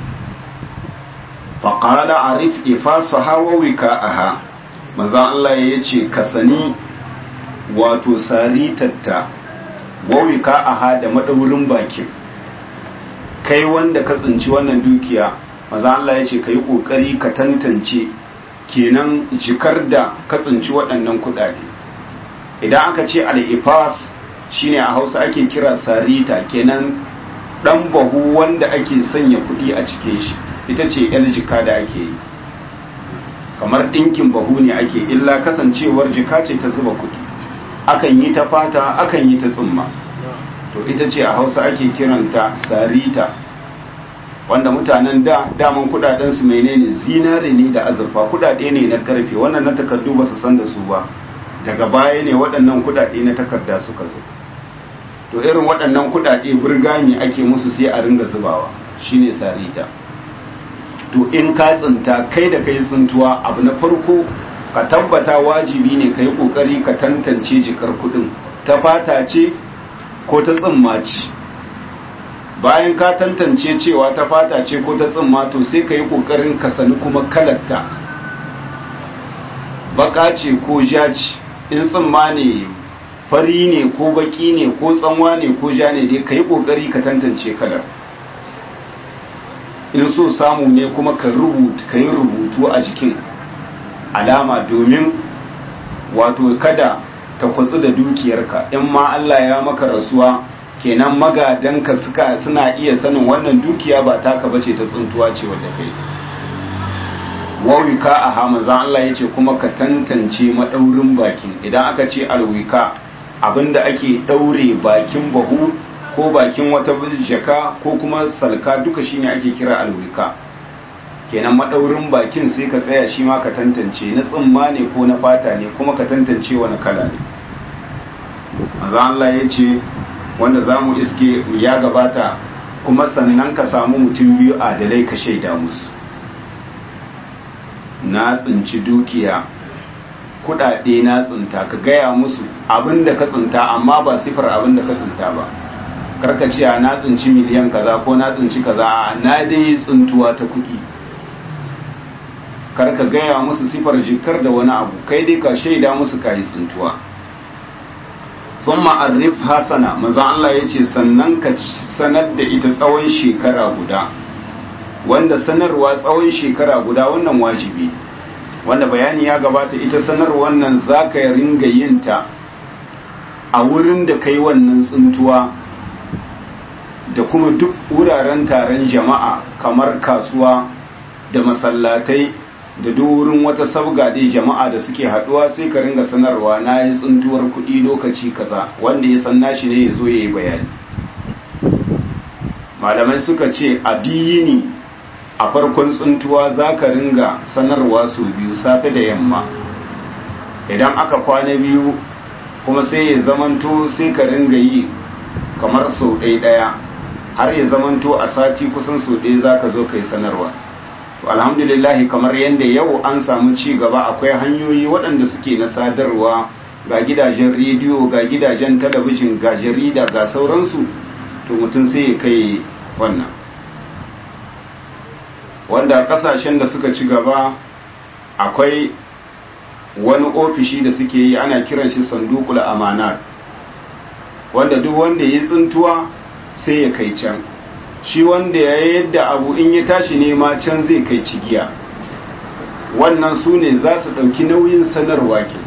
[SPEAKER 1] Faƙala arif ifasaha wa wika'aha, manzon Allah ya ce ka sani wato saritatta wa wika'aha da madaurin bakin. Kai wanda ka tsinci wannan dukiya, manzon Allah ya ce ka yi ƙoƙari ka tantance kenan jikar da ka tsinci waɗannan kuɗaɗe. Idan aka ce al'ifas shine a Hausa ake kira sarita, kenan ɗan bahu wanda ake sanya kuɗi a cikin shi, ita ce yar jika da ake yi, kamar ɗinkin bahu ne ake, illa kasancewar jika ce ta zuba kuɗi, akan yi ta fata akan yi ta tsumma, to ita ce a Hausa ake kiranta sarita, wanda mutanen da daman kudaden su menene zinare ne da azurfa, kudade ne na karfe, wannan na takardu ba su san da su ba, daga baya ne waɗannan kudade na takarda suka zo. To irin waɗannan kudade burgami ake musu sai a ringa zubawa, shine sarita. To in ka tsinta kai da kai tsintuwa, abu na farko ka tabbata wajibi ne ka yi kokari ka tantance jikar kudin ta fata ce ko ta tsimma ce. Bayan ka tantance cewa ta fata ce ko ta tsimma, to sai ka yi ƙoƙarin ka sani kuma kalarta, baka ce ko ja ce, in tsimma ne fari ne ko baki ne ko tsanwa ne ko ja ne, dai ka yi ƙoƙari ka tantance kalar. In so samu ne kuma ka rubuta, ka yi rubutu a jikin alama, domin wato kada ta kwatsu da dukiyarka, in ma Allah ya maka rasuwa kenan magadanka suka suna iya sanin wannan dukiya ba taka bace ta tsuntuwa ce wadda kai. Wawika a hamazan Allah ya ce kuma ka tantance madaurin bakin. Idan aka ce alwika, abinda ake daure bakin bahu ko bakin wata jaka ko kuma salka, duka shine ake kira alwika. Kenan madaurin bakin sai ka tsaya shi ma ka tantance na tsimma ne ko na fata ne, kuma ka tantance wani kala ne. Manzon Allah ya ce wanda za mu iske ya gabata, kuma sannan ka samu mutum biyu adalai ka shaida musu, na tsinci dukiya kudade na tsinta, ka gaya musu abinda ka tsinta amma ba sifar abinda ka tsinta ba. Karka ce na tsinci miliyan kaza ko na tsinci kaza, na dai tsintuwa ta kudi. Karka gaya musu sifar jikar da wani abu, kai dai ka shaida musu ka yi tsintuwa. thumma arif hasana manzon Allah yace sannan ka sanar da ita tsawon shekara guda, wanda sanarwa tsawon shekara guda wannan wajibi, wanda bayani ya gabata ita sanarwar nan zaka ringa yin ta a wurin da kai wannan tsuntuwa da kuma duk wuraren taron jama'a kamar kasuwa da masallatai da duk wurin wata sabga dai jama'a da suke haduwa sai ka ringa sanarwa na yi tsuntuwar kuɗi lokaci kaza, wanda ya san nashi ne ya zo ya yi bayani. Malamai suka ce a biyini a farkon tsuntuwa za ka ringa sanarwa su biyu safe da yamma, idan aka kwana biyu kuma sai ya zamanto sai ka ringa yi kamar sau ɗaya ɗaya har ya zamanto a sati kusan sau ɗaya za ka zo ka yi sanarwa. Alhamdulillahi kamar yadda yau an samu ci gaba, akwai hanyoyi waɗanda suke na sadarwa, ga gidajen rediyo ga gidajen talabijin ga jarida ga sauransu, to mutum sai ya kai wannan. Wanda ƙasashen da suka ci gaba akwai wani ofishi da suke yi ana kiran shi sandukul amanat, wanda duk wanda ya tsintuwa sai ya kai can, shi wanda ya yadda abu in ya tashi nema can zai kai cigiya. Wannan su ne za su ɗauki nauyin sanarwa ke.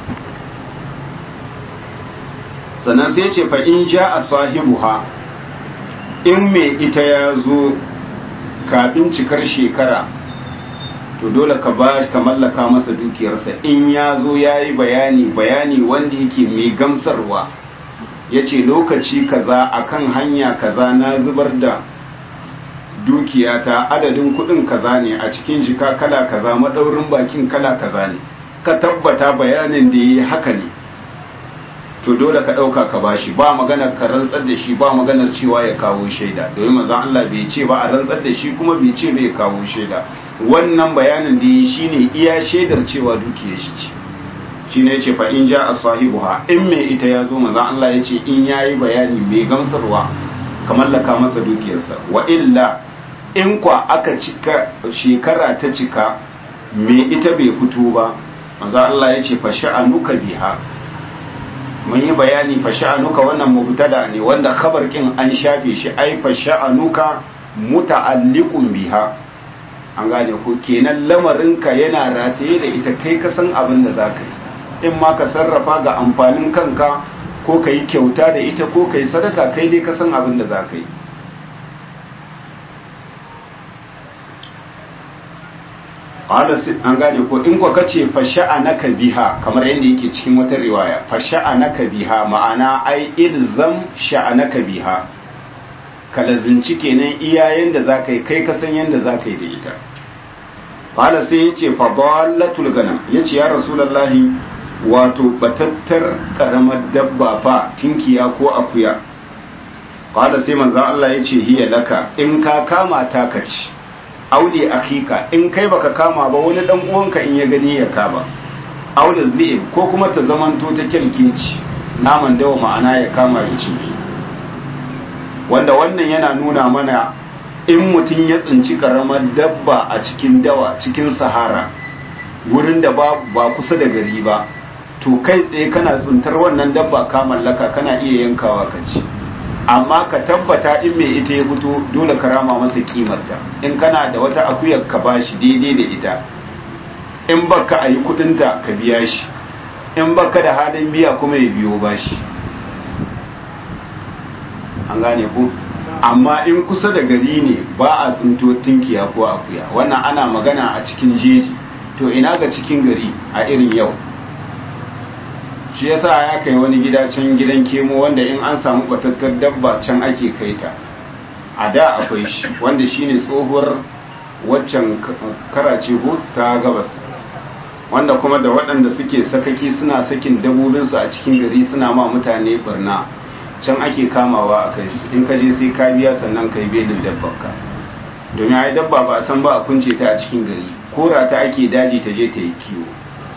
[SPEAKER 1] Sannan sai ce fa in ja a sahibuha, in mai ita ya zo kafin cikar shekara to dole ka ba ka mallaka masa dukiyarsa, in ya zo ya yi bayani bayani wanda yake mai gamsarwa, ya ce lokaci kaza akan hanya kaza na zubar da dukiyata, adadin kudin kaza ne, a cikin jika kala kaza, madaurin bakin kala kaza ne, ka tabbata bayanin da yi haka ne, to dole ka dauka ka bashi, ba maganar ka rantsar da shi, ba maganar cewa ya kawo shaida, domin manzon Allah bai ce ba a rantsar da shi kuma bai ce bai kawo shaida. Wannan bayanin da yi shine iya shaidar cewa dukiyar shi ce. Shine yace fa in ja as-sahibuha, in mai ita ya zo manzon Allah yace in yayi bayani mai gamsarwa ka mallaka masa dukiyarsa, wa illa in kwa aka cika shekara ta cika me ita bai fito ba, manzo Allah ya ce fa sha'anuka biha. Mun yi bayani fa sha'anuka wannan mubtada ne wanda khabar kin an shafe shi, ai fa sha'anuka muta'alliqun biha. An gane ko kenan lamarinka yana rataye da ita, kai ka san abin da zaka yi, in ma ka sarrafa ga amfanin kanka ko ka yi kyauta da ita ko ka yi sadaka, kai dai ka san abin da zaka yi. An gane ko in kwa kace fa sha'anaka biha, kamar yadda yake cikin wata riwaya, fa sha'anaka biha ma'ana ai ilzam sha'anaka biha, ka lazinci kenan iyayen da zaka yi, kai ka san yadda zaka yi da ita. Qala sai yace fa dallatul ganam, yace ya rasulullahi wato batattar karamar dabba fa tinkiya ko akuya. Qala sai manzo Allah yace hiya laka, in ka kama ta ka ci, aule akika in kai baka kama ba wani dan uwanka in ya gani ya kama, aule zib ko kuma ta zamanto ta kyalkeci naman dawa ma'ana ya kama ya ci. Wanda wannan yana nuna mana in mutum ya tsinci karamar dabba a cikin dawa cikin sahara, wurin da ba ba kusa da gari ba, to kai tsaye kana tsintar wannan dabba ka mallaka, kana iya yankawa ka ci. Amma ka tabbata in mai ita ya fito dole ka rama masa kimarta, in kana da wata akuyar ka bashi daidai da ita, in baka a yi kudinta ka biya shi, in baka da halin biya kuma ya biyo bashi. An gane ku? Amma in kusa da gari ne ba a tsinto tinkiya ko akuya, wannan ana magana a cikin jeji, to ina ga cikin gari a irin yau. Shi yasa ya kai wani gida can gidan kemo wanda in an samu batattar dabba can ake kai ta. A da akwai shi wanda shine tsohuwar waccan karace ko ta gabas, wanda kuma da waɗanda suke sakaki suna sakin dabobinsu a cikin gari suna ma mutane barna, can ake kamawa a kai su, in ka je sai ka biya sannan ka yi belin dabbarka, domin ai dabba ba a san ba a kunce ta a cikin gari, kora ta ake daji ta je ta yi kiwo.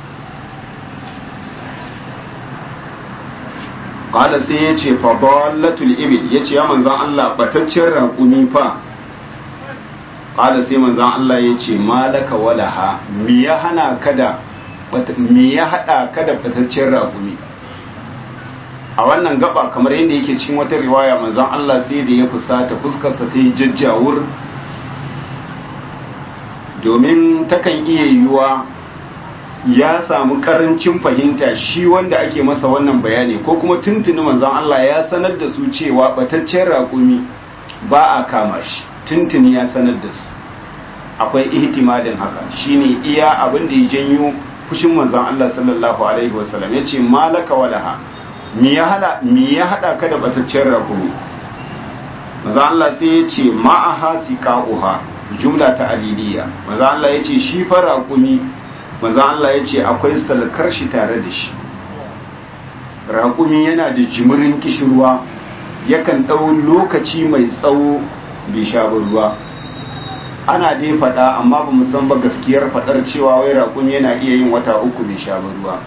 [SPEAKER 1] Qala sai ya ce fa dallatul ibil, ya ce ya manzan Allah bataccen raƙumi fa. Qala sai manzan Allah ya ce malaka walaha, me ya hana kada me ya hada kada bataccen raƙumi. a wannan gaba kamar yadda yake cikin wata riwaya manzon Allah sai da ya fusata fuskarsa ta yi jajjawur, domin takan iya yiwuwa ya samu karancin fahimta shi wanda ake masa wannan bayani, ko kuma tuntuni manzon Allah ya sanar da su cewa bataccen raƙumi ba a kama shi, tuntuni ya sanar da su. Akwai ihtimalin haka, shine iya abin da ya janyo fushin manzon Allah sallallahu alaihi wasallam, yace malaka walaha, me ya hada me ya hada ka da bataccen raƙumi? Manzon Allah sai yace ma'aha siqa'uha, jumla ta aliliya. Manzon Allah yace shi fa raƙumi, manzon Allah yace akwai salkar shi tare da shi. Raƙumi yana da jimirin kishirwa, yakan ɗau lokaci mai tsawo bai sha ruwa. Ana dai faɗa amma ba mu san ba gaskiyar faɗar cewa wai raƙumi yana iya yin wata uku bai sha ruwa.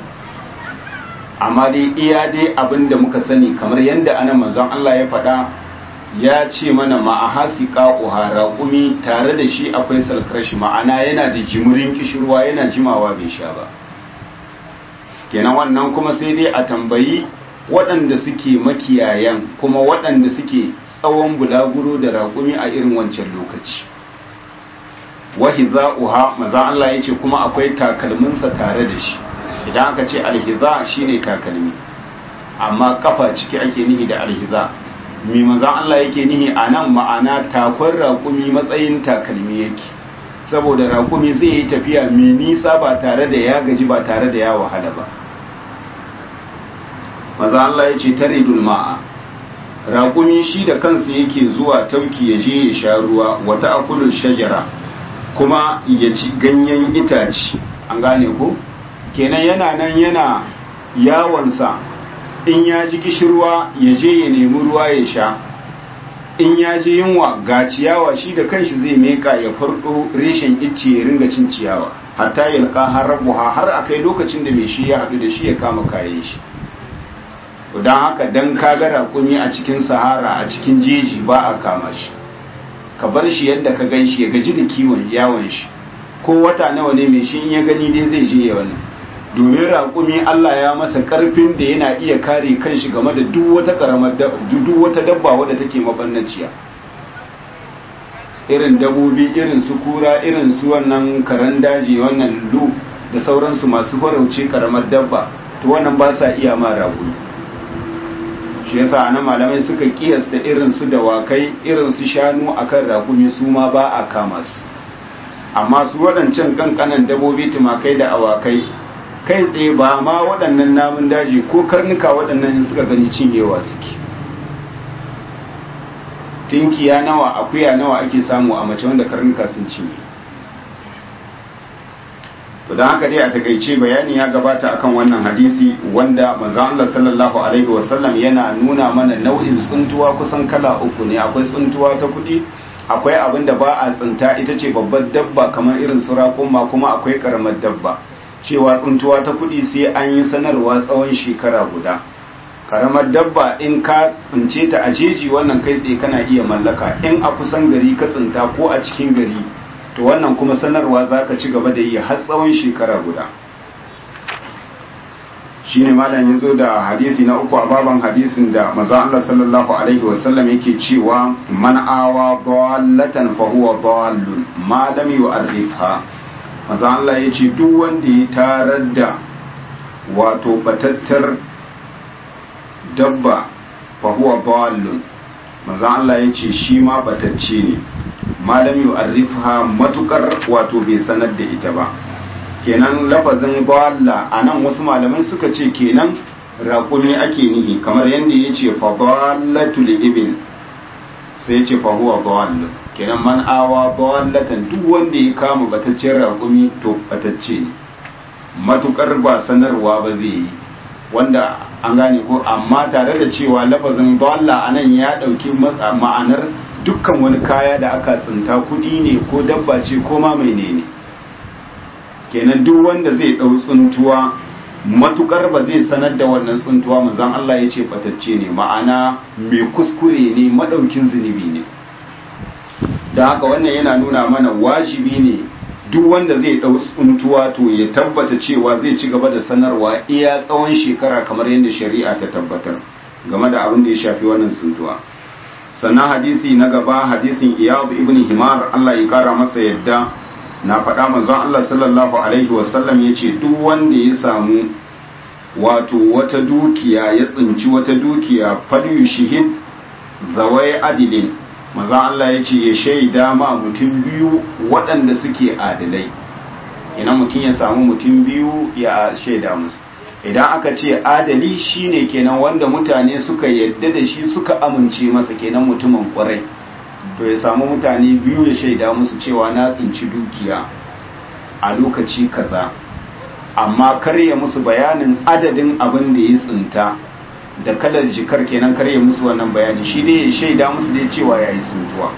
[SPEAKER 1] Amma dai iya dai abin da muka sani kamar yadda ana manzon Allah ya faɗa, ya ce mana ma'ahasi ƙa'uha, raƙumi tare da shi akwai salkar shi, ma'ana yana da jimirin kishirwa, yana jimawa bai sha ba. Kenan wannan kuma sai dai a tambayi waɗanda suke makiyayan, kuma waɗanda suke tsawon bulaguro da raƙumi a irin wancan lokaci. Wahiza'uha, manzon Allah ya ce kuma akwai takalminsa tare da shi. Idan aka ce alhiza shine takalmi, amma kafa ciki ake nihi da alhiza. Mi manzon Allah yake nihi a nan ma'ana takon raƙumi matsayin takalmi yake, saboda raƙumi zai yi tafiya mai nisa ba tare da ya gaji ba tare da ya wahala ba. Manzon Allah ya ce taridul ma'a, raƙumi shi da kansa yake zuwa tauki ya je ya sha ruwa, wata akulul shajara kuma ya ci ganyen itace, an gane ko? Kenan yana nan yana yawansa, in ya ji kishirwa ya je ya nemi ruwa ya sha, in ya ji yunwa ga ciyawa shi da kanshi zai meka ya fardo reshen icce ya ringa cin ciyawa, hatta yalka har rabuha, har akai lokacin da mai shi ya haɗu da shi ya kama kayan shi. Don haka dan kaga raƙumi a cikin sahara a cikin jeji ba a kama shi, ka bar shi yadda ka gan shi ya gaji da kiwon yawon shi, ko wata nawa ne mai shi in ya gani dai zai je ya wannan. Domin raƙumi Allah ya masa ƙarfin da yana iya kare kanshi game da duk wata ƙaramar duk wata dabba wadda take mabannaciya, irin dabobi irin su kura, irin su wannan karen daji, wannan lu da sauransu masu farauce ƙaramar dabba, to wannan ba sa iya ma raƙumi. Shi yasa anan malamai suka kiyasta irin su dawakai, irin su shanu akan raƙumi, su ma ba a kama su. Amma su waɗancan kankanan dabobi, tumakai da awakai, kai tsaye ba ma waɗannan namun daji ko karnuka waɗannan suka gani cinyewa suke. Tinkiya nawa, akuya nawa ake samu a mace wanda karnuka sun cinye. To don haka dai a takaice bayani ya gabata akan wannan hadisi, wanda manzon Allah sallallahu alaihi wasallam yana nuna mana nau'in tsuntuwa kusan kala uku ne. Akwai tsuntuwa ta kuɗi, akwai abin da ba a tsinta, ita ce babbar dabba kamar irin su raƙuma, kuma akwai ƙaramar dabba. Cewa tsuntuwa ta kuɗi sai an yi sanarwa tsawon shekara guda. Ƙaramar dabba in ka tsince ta a jeji wannan kai tsaye kana iya mallaka, in a kusan gari ka tsinta ko a cikin gari, to wannan kuma sanarwa za ka ci gaba da yi har tsawon shekara guda. Shi ne malam ya zo da hadisi na uku a baban hadisin da maza Allah sallallahu alaihi wasallam yake cewa man awa dallatan fa huwa dallun ma lam yu'arrifha. Maza Allah ya ce duk wanda ya tarar da wato batattar dabba fa huwa dallun, maza Allah ya ce shi ma batacce ne, malam yu'arrifha matukar wato bai sanar da ita ba. Kenan lafazin dalla anan wasu malamai suka ce kenan raƙumi ake nihi, kamar yadda ya ce fa dallatul ibil, sai ya ce fa huwa dallun. Kenan man awa dallatan, duk wanda ya kama bataccen raƙumi to batacce ne, matukar ba sanarwa ba zai yi, wanda an gane ko. Amma tare da cewa lafazin dalla anan ya ɗauki ma'anar dukkan wani kaya da aka tsinta, kuɗi ne ko dabba ce ko ma menene. Kenan duk wanda zai ɗau tsuntuwa matukar ba zai sanar da wannan tsuntuwa, manzon Allah ya ce batacce ne, ma'ana mai kuskure ne, madaukin zunubi ne. Da haka wannan yana nuna mana wajibi ne duk wanda zai ɗau tsuntuwa to ya tabbata cewa zai ci gaba da sanarwa iya tsawon shekara kamar yadda shari'a ta tabbatar game da abin da ya shafi wannan tsuntuwa. Sannan hadisi na gaba hadisin Iyad ibn Himar Allah ya kara masa yadda na faɗa manzon Allah sallallahu alaihi wasallam yace duk wanda ya samu wato wata dukiya ya tsinci wata dukiya falyu shahid zawai adilin manzon Allah yace ya shaida ma mutum biyu waɗanda suke adilai. Ina mutum ya samu mutum biyu ya shaida musu. Idan aka ce adali shine kenan wanda mutane suka yadda da shi suka amince masa kenan mutumin kwarai, to ya samu mutane biyu ya shaida musu cewa na tsinci dukiya a lokaci kaza, amma karya musu bayanin adadin abin da ya tsinta da kalar jikar kenan karya musu wannan bayani, shi dai ya shaida musu dai cewa ya yi tsintuwa.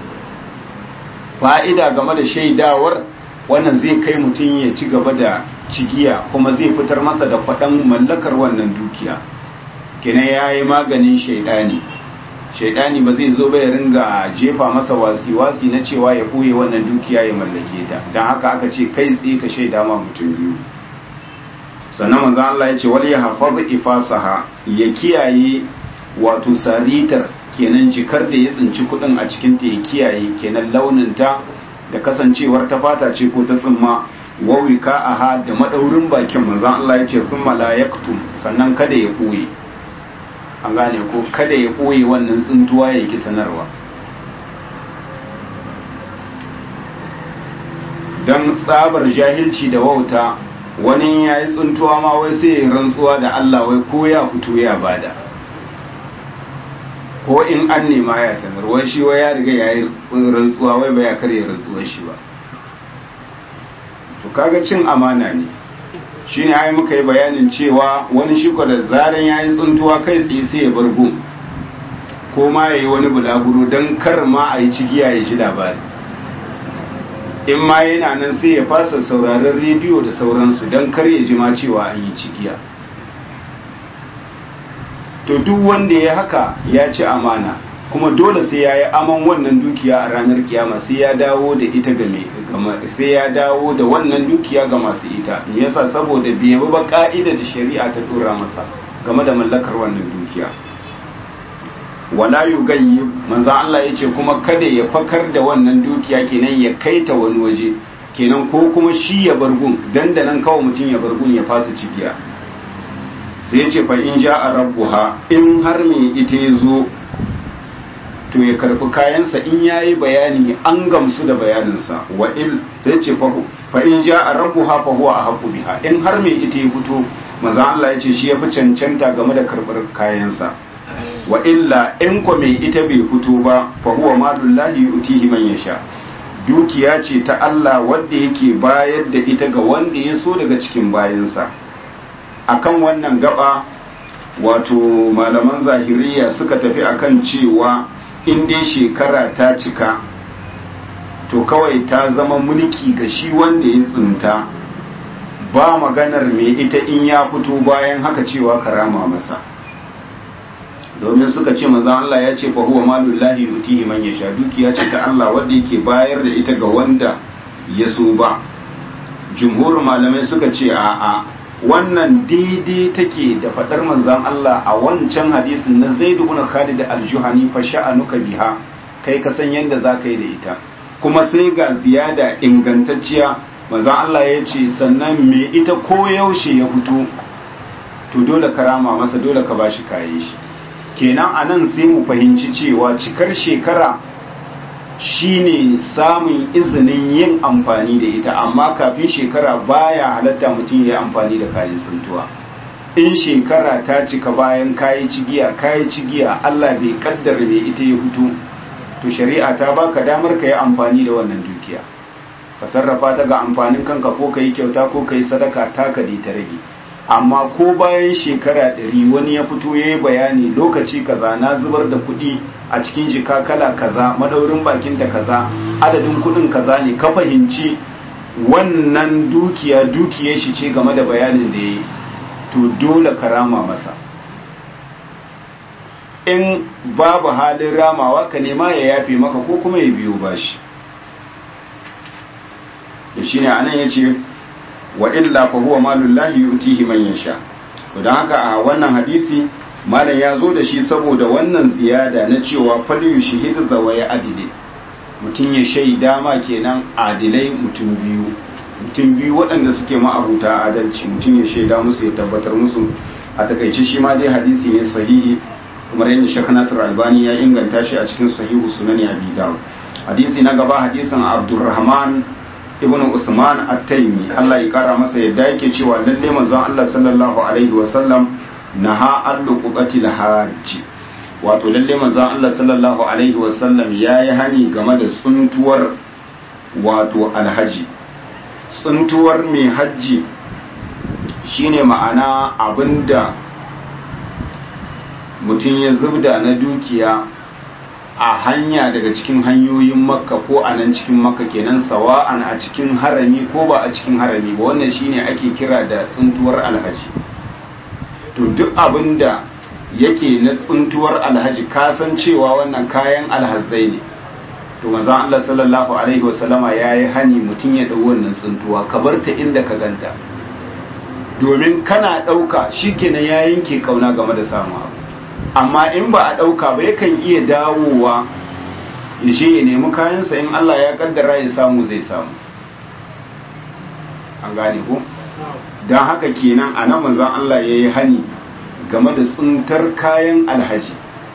[SPEAKER 1] Fa'ida game da shaidawar wannan zai kai mutum ya ci gaba da cigiya kuma zai fitar masa da kwaɗan mallakar wannan dukiya, kenan ya yi maganin shaidani. Shaidani ba zai zo ba ya ringa jefa masa wasi-wasi na cewa ya ɓoye wannan dukiya ya mallake ta, don haka aka ce kai tsaye ka shaida ma mutum biyu. Sannan manzo Allah ya ce wal yahfaz ifasaha, ya kiyaye wato saritar kenan jikar da ya tsinci kuɗin a cikin ta ya kiyaye kenan launin ta da kasancewar ta fata ce ko ta tsimma, wawika aha da madaurin bakin manzon Allah ya ce thumma la yaktum, sannan kada ya ɓoye. An gane ko kada ya ɓoye wannan tsintuwa ya ki sanarwa, don tsabar jahilci da wauta wani ya yi tsintuwa ma wai sai ya rantsuwa da Allah wai ko ya fito ya bada, ko in an nema ya sanar, wai shi wai ya riga ya yi rantsuwa wai ba ya karya rantsuwar shi ba. To kaga cin amana ne. Shi ne ai muka yi bayanin cewa wani shi da zaren ya yi tsuntuwa kai tsaye sai ya bar gun, ko ma ya yi wani bulaguro don kar ma a yi cigiya ya ji labari. In ma yana nan sai ya fasa sauraron rediyo da sauransu don kar ya ji ma cewa an yi cigiya. To duk wanda ya haka ya ci amana, kuma dole sai ya yi aman wannan dukiya a ranar kiyama, sai ya dawo da ita game sai ya dawo da wannan dukiya ga masu ita. Me yasa? Saboda bai bi ba ka'ida da shari'a ta dora masa game da mallakar wannan dukiya. Wala yugayyib, manzo Allah yace kuma kada ya fakar da wannan dukiya kenan ya kaita wani waje, kenan ko kuma shi ya bargun dandanan kawai mutum ya bargun ya fasa cikiya. Sai yace fa in ja'a rabbuha, in har me ita yazo to ya karbi kayansa in yayi bayani an gamsu da bayaninsa. Wa il yace fa in ja'a rabbuha fa huwa ahqqu biha, in har me ita ya fito manzo Allah yace shi yafi cancanta game da karbar kayansa. Wa illa in ko me ita bai fito ba fa huwa malullahi yutihi man yasha, dukiya ce ta Allah wanda yake bayar da ita ga wanda ya so daga cikin bayinsa. Akan wannan gaba wato malaman zahiriya suka tafi akan cewa in dai shekara ta cika to kawai ta zama mulki ga shi wanda ya tsinta, ba maganar me ita in ya fito bayan haka cewa karama masa, domin suka ce manzo Allah ya ce fa huwa malullahi yutihi man yasha, dukiya ce ta Allah wanda yake bayar da ita ga wanda ya so ba. Jumhur malamai suka ce a'a, wannan daidai take da fadar manzon Allah a wancan hadisin na Zaid ibn Khalid al-Juhani fa sha'anuka biha, kai ka san yanda zaka yi da ita. Kuma sai ga ziyada ingantacciya manzon Allah ya ce sannan me ita ko yaushe ya fito to dole karama masa, dole ka bashi kayan shi. Kenan anan sai mu fahimci cewa cikar shekara shine samun izinin yin amfani da ita, amma kafin shekara baya halatta mutum ya yi amfani da kayan tsintuwa. In shekara ta cika bayan kayi cigiya kayi cigiya Allah bai kaddara ne ita ya fito, to shari'a ta baka damar ka yi amfani da wannan dukiya, ka sarrafa ta ga amfanin kanka, ko ka yi kyauta ko ka yi sadaka, taka dai ta rage. Amma ko bayan shekara ɗari wani ya fito ya yi bayani lokaci kaza na zubar da kuɗi a cikin jika kala kaza, madaurin bakinta kaza, adadin kuɗin kaza ne, ka fahimci wannan dukiya dukiyar shi ce game da bayanin da ya yi, to dole ka rama masa. In babu halin ramawa ka nema ya yafe maka ko kuma ya biyo bashi. shine anan yace wa illa fa huwa malullahi yutihi man yasha to dan haka a wannan hadisi malam ya zo da shi saboda wannan ziyada na cewa faliyu shahidu zawaya adili mutum ya shaida ma kenan adilai mutum biyu mutum biyu waɗanda suke ma'abuta adalci mutum ya shaida musu ya tabbatar musu a takaice shi ma dai hadisi ne sahihi kamar yadda Sheikh Nasir Albani ya inganta shi a cikin sahihu sunani Abi Dawud hadisi na gaba hadisin Abdurrahman ibn Usman at-Taymi Allah ya kara masa yadda yake cewa lalle manzon Allah sallallahu alaihi wa sallam naha al-luqati al-hajj wato lalle manzon Allah sallallahu alaihi wa sallam yayi hani game da tsuntuwar wato alhaji tsuntuwar mai hajji shine ma'ana abinda mutum ya zubda na dukiya a hanya daga cikin hanyoyin makka ko a nan cikin makka kenan sawa'an a cikin harami ko ba a cikin harami ba wannan shine ake kira da tsuntuwar alhaji to duk abinda yake na tsuntuwar alhaji kasan cewa wannan kayan alhazai ne to manzo Allah sallallahu alaihi wasallama yayi hani mutun ya dau wannan tsuntuwa ka bar ta inda ka ganta domin kana dauka shikenan ya yanke kauna game da samu abu amma in ba a dauka ba yakan iya dawowa yaje ya nemi kayan sa in Allah ya kaddara ya samu zai samu an gane ko dan haka kenan anan manzo Allah yayi hani game da tsuntar kayan alhaji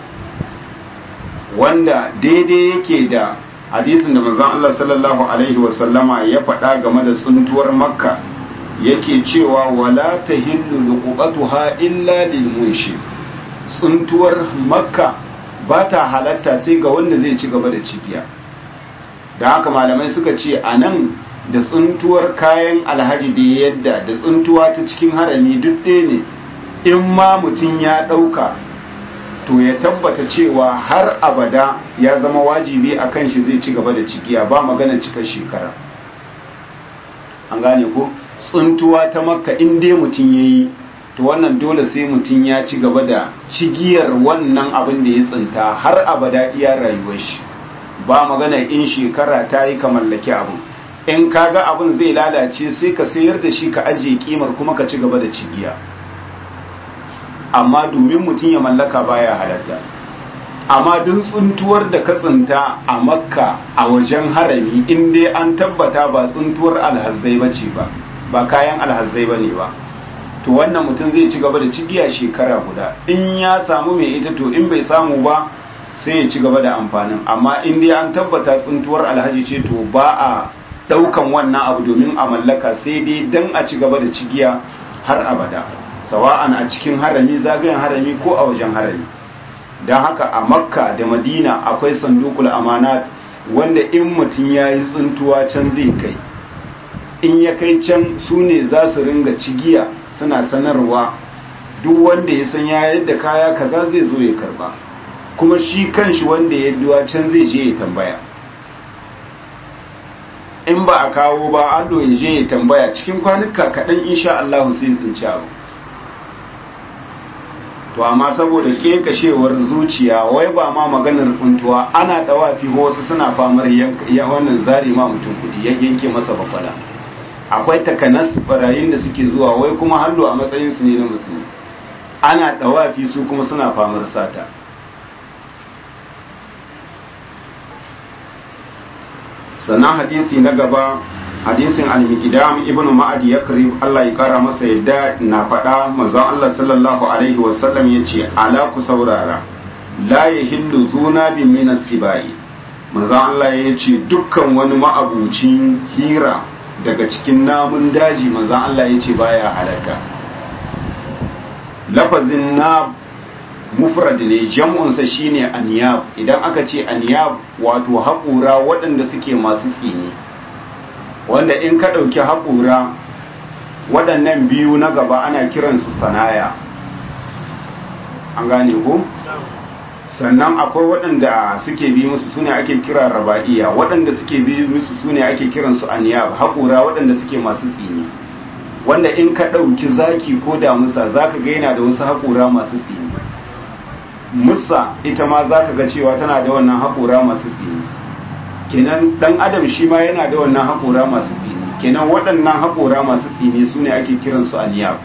[SPEAKER 1] wanda daidai yake da hadisin da manzon Allah sallallahu alaihi wasallama ya faɗa game da tsuntuwar makka yake cewa wala tahillu luqatuha illa lil munshi tsuntuwar makka ba ta halatta sai ga wanda zai ci gaba da cibiya da haka malamai suka ce anan da tsuntuwar kayan alhaji da yadda da tsuntuwa ta cikin harami duk ɗaya ne in ma mutum ya ɗauka to ya tabbata cewa har abada ya zama wajibi a kan shi zai ci gaba da cikiya ba magana cikar shekara an gane ko tsuntuwa ta makka in dai mutum ya yi to wannan dole sai mutum ya ci gaba da cigiyar wannan abin da ya tsinta har abada iya rayuwar shi ba magana in shekara ta yi ka mallaki abin in kaga abin zai lalace sai ka sayar da shi ka ajiye kimar kuma ka ci gaba da cigiya amma domin mutum ya mallaka baya halatta amma duk tsuntuwar da ka tsinta a makka a wajen harami in dai an tabbata ba tsuntuwar alhazzai ba ce ba ba kayan alhazzai ba ne ba to wannan mutum zai ci gaba da cigiya shekara guda in ya samu mai ita to in bai samu ba sai ya ci gaba da amfanin amma in dai an tabbata tsuntuwar alhaji ce to ba a daukan wannan abu domin a mallaka sai dai dan a ci gaba da cigiya har abada sawa'an a cikin harami zagayen harami ko a wajen harami don haka a makka da madina akwai sandukul amanat wanda in mutum ya yi tsuntuwa can zai kai in ya kai can su ne za su ringa cigiya suna sanarwa duk wanda ya san ya yadda kaya kaza zai zo ya karba kuma shi kanshi wanda ya duwa can zai je ya tambaya in ba a kawo ba ado ya je ya tambaya cikin kwanuka kaɗan insha Allah sai tsinci abu to amma saboda kekashewar zuciya wai ba ma maganar tsuntuwa ana tawafi wasu suna famar ya wannan zari ma mutum kudi ya yanke masa bakwala akwai takanas barayin da suke zuwa wai kuma hallo a matsayin su ne na musulmi ana tawafi su kuma suna famar sata sannan hadisi na gaba hadisin al-miqdam ibnu ma'ad yakrib Allah ya kara masa yadda na faɗa manzon Allah sallallahu alaihi wasallam yace ala ku saurara la yahillu zuna bin min as-sibai manzon Allah yace dukkan wani ma'abucin hira daga cikin namun daji manzon Allah yace baya halatta lafazin na mufrad ne jam'un sa shine aniyab idan aka ce aniyab wato haƙura waɗanda suke masu tsini wanda in ka ɗauki haƙura waɗannan biyu na gaba ana kiransu sanaya an gane ko sannan akwai waɗanda suke bi musu sune ake kira raba'iya waɗanda suke bi musu sune ake kiransu aniyab haƙura waɗanda suke masu tsini wanda in ka ɗauki zaki ko damusa zaka ga yana da wasu haƙura masu tsini musa ita ma zaka ga cewa tana da wannan haƙura masu tsini kenan dan adam shi ma yana da wannan haƙura masu tsini kenan waɗannan haƙora masu tsini su ne ake kiransu aniyab.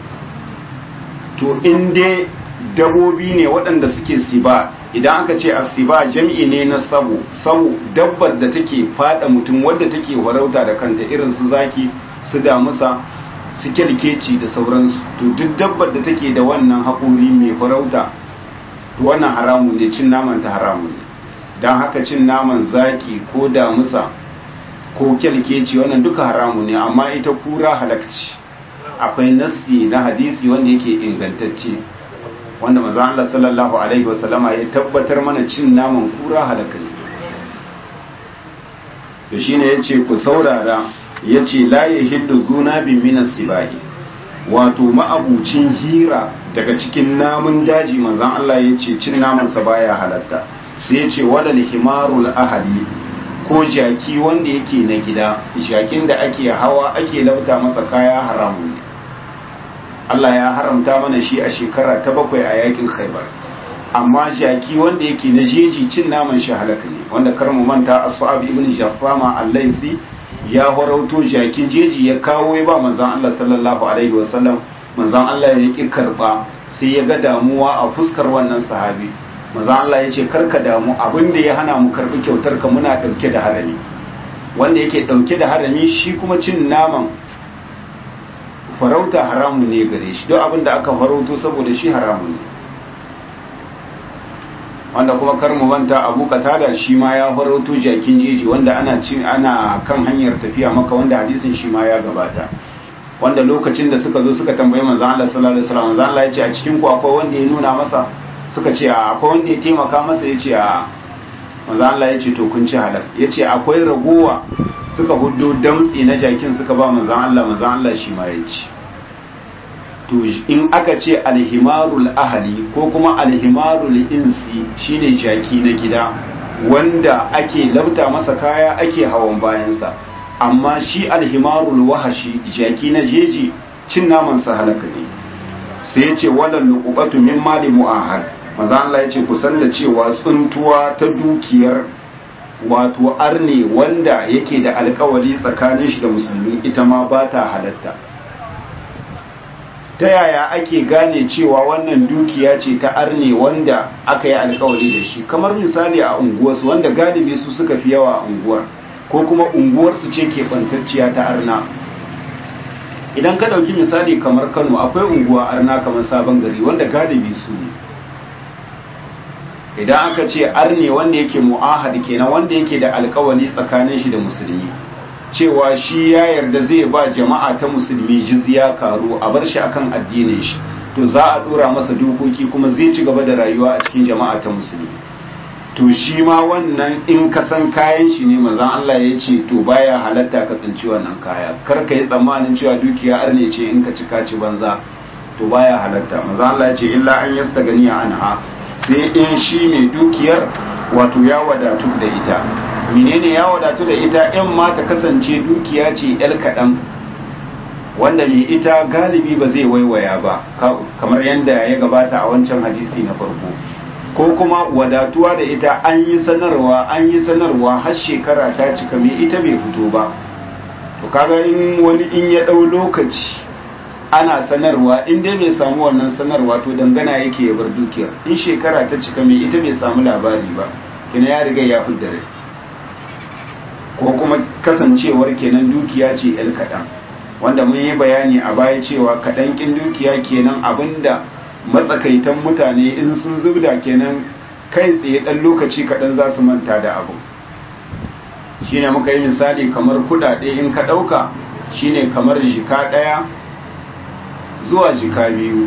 [SPEAKER 1] To in dai dabobi ne waɗanda suke siba, idan aka ce asiba jam'i ne na sabo, sabo dabbar da take fada mutum wadda take warauta da kanta, irin su zaki, su damusa, su kyalkeci da sauransu. To duk dabbar da take da wannan haƙori mai farauta, to wannan haramun ne, cin naman ta haramun ne. Don haka cin naman zaki ko damusa ko kyalkeci wannan duka haramun ne, amma ita kura halakci. Akwai nassi na hadisi wanda yake ingantacce, wanda manzo Allah sallallahu alaihi wasallama ya tabbatar mana cin naman kura halaka ne. To shine yace ku saurara, yace la yahiddu zuna bi minas sibai, wato ma'abucin hira daga cikin namun daji manzon Allah yace cin naman sa baya halatta. Sai yace walal himarul ahli, ko jaki wanda yake na gida, jakin da ake hawa ake lauta masa kaya haramun ne. Allah ya haramta mana shi a shekara ta bakwai a yakin Khaibar. Amma jaki wanda yake na jeji cin naman shi halaka ne, wanda kar mu manta As-Sa'ab ibn Jaffama al-Laythi ya horauto jakin jeji ya kawo ya ba manzon Allah sallallahu alaihi wasallam. Manzon Allah ya ki karba, sai ya ga damuwa a fuskar wannan sahabi. Manzon Allah ya ce karka damu, abin da ya hana mu karbi kyautar ka muna dauke da harami. Wanda yake dauke da harami shi kuma cin naman farauta haramun ne gare shi, don abin da aka farauto saboda shi haramun ne. Wanda kuma kar mu manta Abu Qatada shi ma ya farauto jakin jeji wanda ana cin ana kan hanyar tafiya Makka, wanda hadisin shi ma ya gabata. Wanda lokacin da suka zo suka tambayi manzon Allah sallallahu alaihi wasallam, manzon Allah ya ce a cikin ku akwai wanda ya nuna masa, suka ce a akwai wanda ya taimaka masa, ya ce a manzon Allah ya ce to kun ci halal. Ya ce akwai ragowa, suka hudo damtsi na jakin suka ba manzan Allah, manzan Allah shi ma ya ci. To in aka ce alhimarul ahali ko kuma alhimarul insi shine jaki na gida wanda ake labta masa kaya ake hawan bayansa, amma shi alhimarul wahashi jaki na jeji cin naman sa halaka ne. Sai ya ce walal luqubatu min mali mu'ahad, manzan Allah ya ce kusan da cewa tsuntuwa ta dukiyar wato arne wanda yake da alkawari tsakanin shi da musulmi ita ma ba ta halatta. Ta yaya ake gane cewa wannan dukiya ce ta arne wanda aka yi alkawari da shi? Kamar misali a unguwarsu, wanda galibi su suka fi yawa a unguwar, ko kuma unguwarsu ce keɓantacciya ta arna. Idan ka ɗauki misali kamar Kano, akwai unguwa arna kamar Sabon Gari wanda galibi su ne. Idan aka ce arne wanda yake mu'ahad kenan, wanda yake da alkawali tsakanin shi da musulmi, cewa shi ya yarda zai ba jama'a ta musulmi jizya karo a bar shi akan addinin shi, to za a dora masa dokoki kuma zai ci gaba da rayuwa a cikin jama'a ta musulmi. To shi ma wannan in ka san kayan shi ne, manzon Allah ya ce to baya halatta ka tsinci wannan kaya. Kar ka yi tsammanin cewa dukiya arne ce in ka ci ka ci banza, to baya halatta. Manzon Allah ya ce illa an yastaganiya anha, sai in shi mai dukiyar wato ya wadatu da ita. Menene ya wadatu da ita? In ma ta kasance dukiya ce yar kaɗan wanda mai ita galibi ba zai waiwaya ba, kamar yadda ya gabata a wancan hadisi na farko, ko kuma wadatuwa da ita an yi sanarwa an yi sanarwa har shekara ta cika mai ita bai fito ba. To kaga in wani in ya ɗau lokaci ana sanarwa, in dai bai samu wannan sanarwa to dangana yake ya bar dukiyar. In shekara ta cika mai ita bai samu labari ba, kina ya riga ya fidda rai. Ko kuma kasancewar kenan dukiya ce yar kaɗan, wanda mun yi bayani a baya cewa kaɗan kin dukiya kenan abinda matsakaitan mutane in sun zubda kenan kai tsaye ɗan lokaci kaɗan za su manta da abu. Shine muka yi misali kamar kuɗaɗe in ka ɗauka shine kamar jika ɗaya zuwa jika biyu,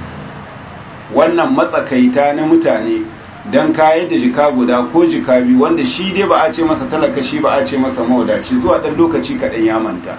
[SPEAKER 1] wannan matsakaita na mutane don kayi da jika guda ko jika biyu, wanda shi dai ba a ce masa talaka, shi ba a ce masa mawadaci, zuwa ɗan lokaci kaɗan ya manta.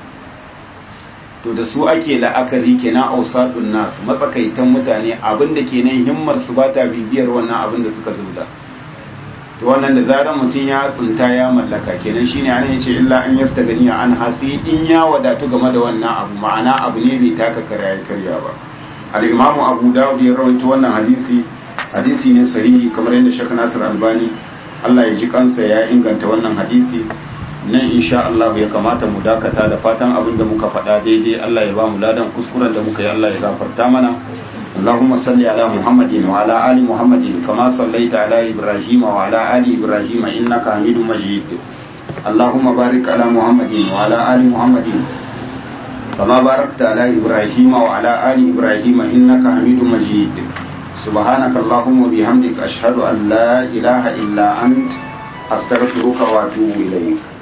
[SPEAKER 1] To da su ake la'akari kenan ausadun nas, matsakaitan mutane abinda kenan himmar su ba ta bibiyar wannan abin da suka zuda. To wannan da zarar mutum ya tsinta ya mallaka kenan shine ana yace illa an yastaganiya an hasi, in ya wadatu game da wannan abu, ma'ana abu ne bai taka karya karya ba. Al-Imamu Abu Dawud ya rawaito wannan hadisi, hadisi ne sahihi kamar yadda Sheikh Nasir Albani Allah ya ji kansa ya inganta wannan hadisi. nan insha Allah ya kamata mu dakata da fatan abin da muka faɗa daidai Allah ya ba mu ladan kuskuren da muka yi Allah ya gafarta mana اللهم صل على محمد وعلى آل محمد كما صليت على إبراهيم وعلى آل إبراهيم إنك حميد مجيد اللهم بارك على محمد وعلى آل محمد كما باركت على إبراهيم وعلى آل إبراهيم إنك حميد مجيد سبحانك اللهم وبحمدك أشهد أن لا إله إلا أنت أستغفرك وأتوب إليك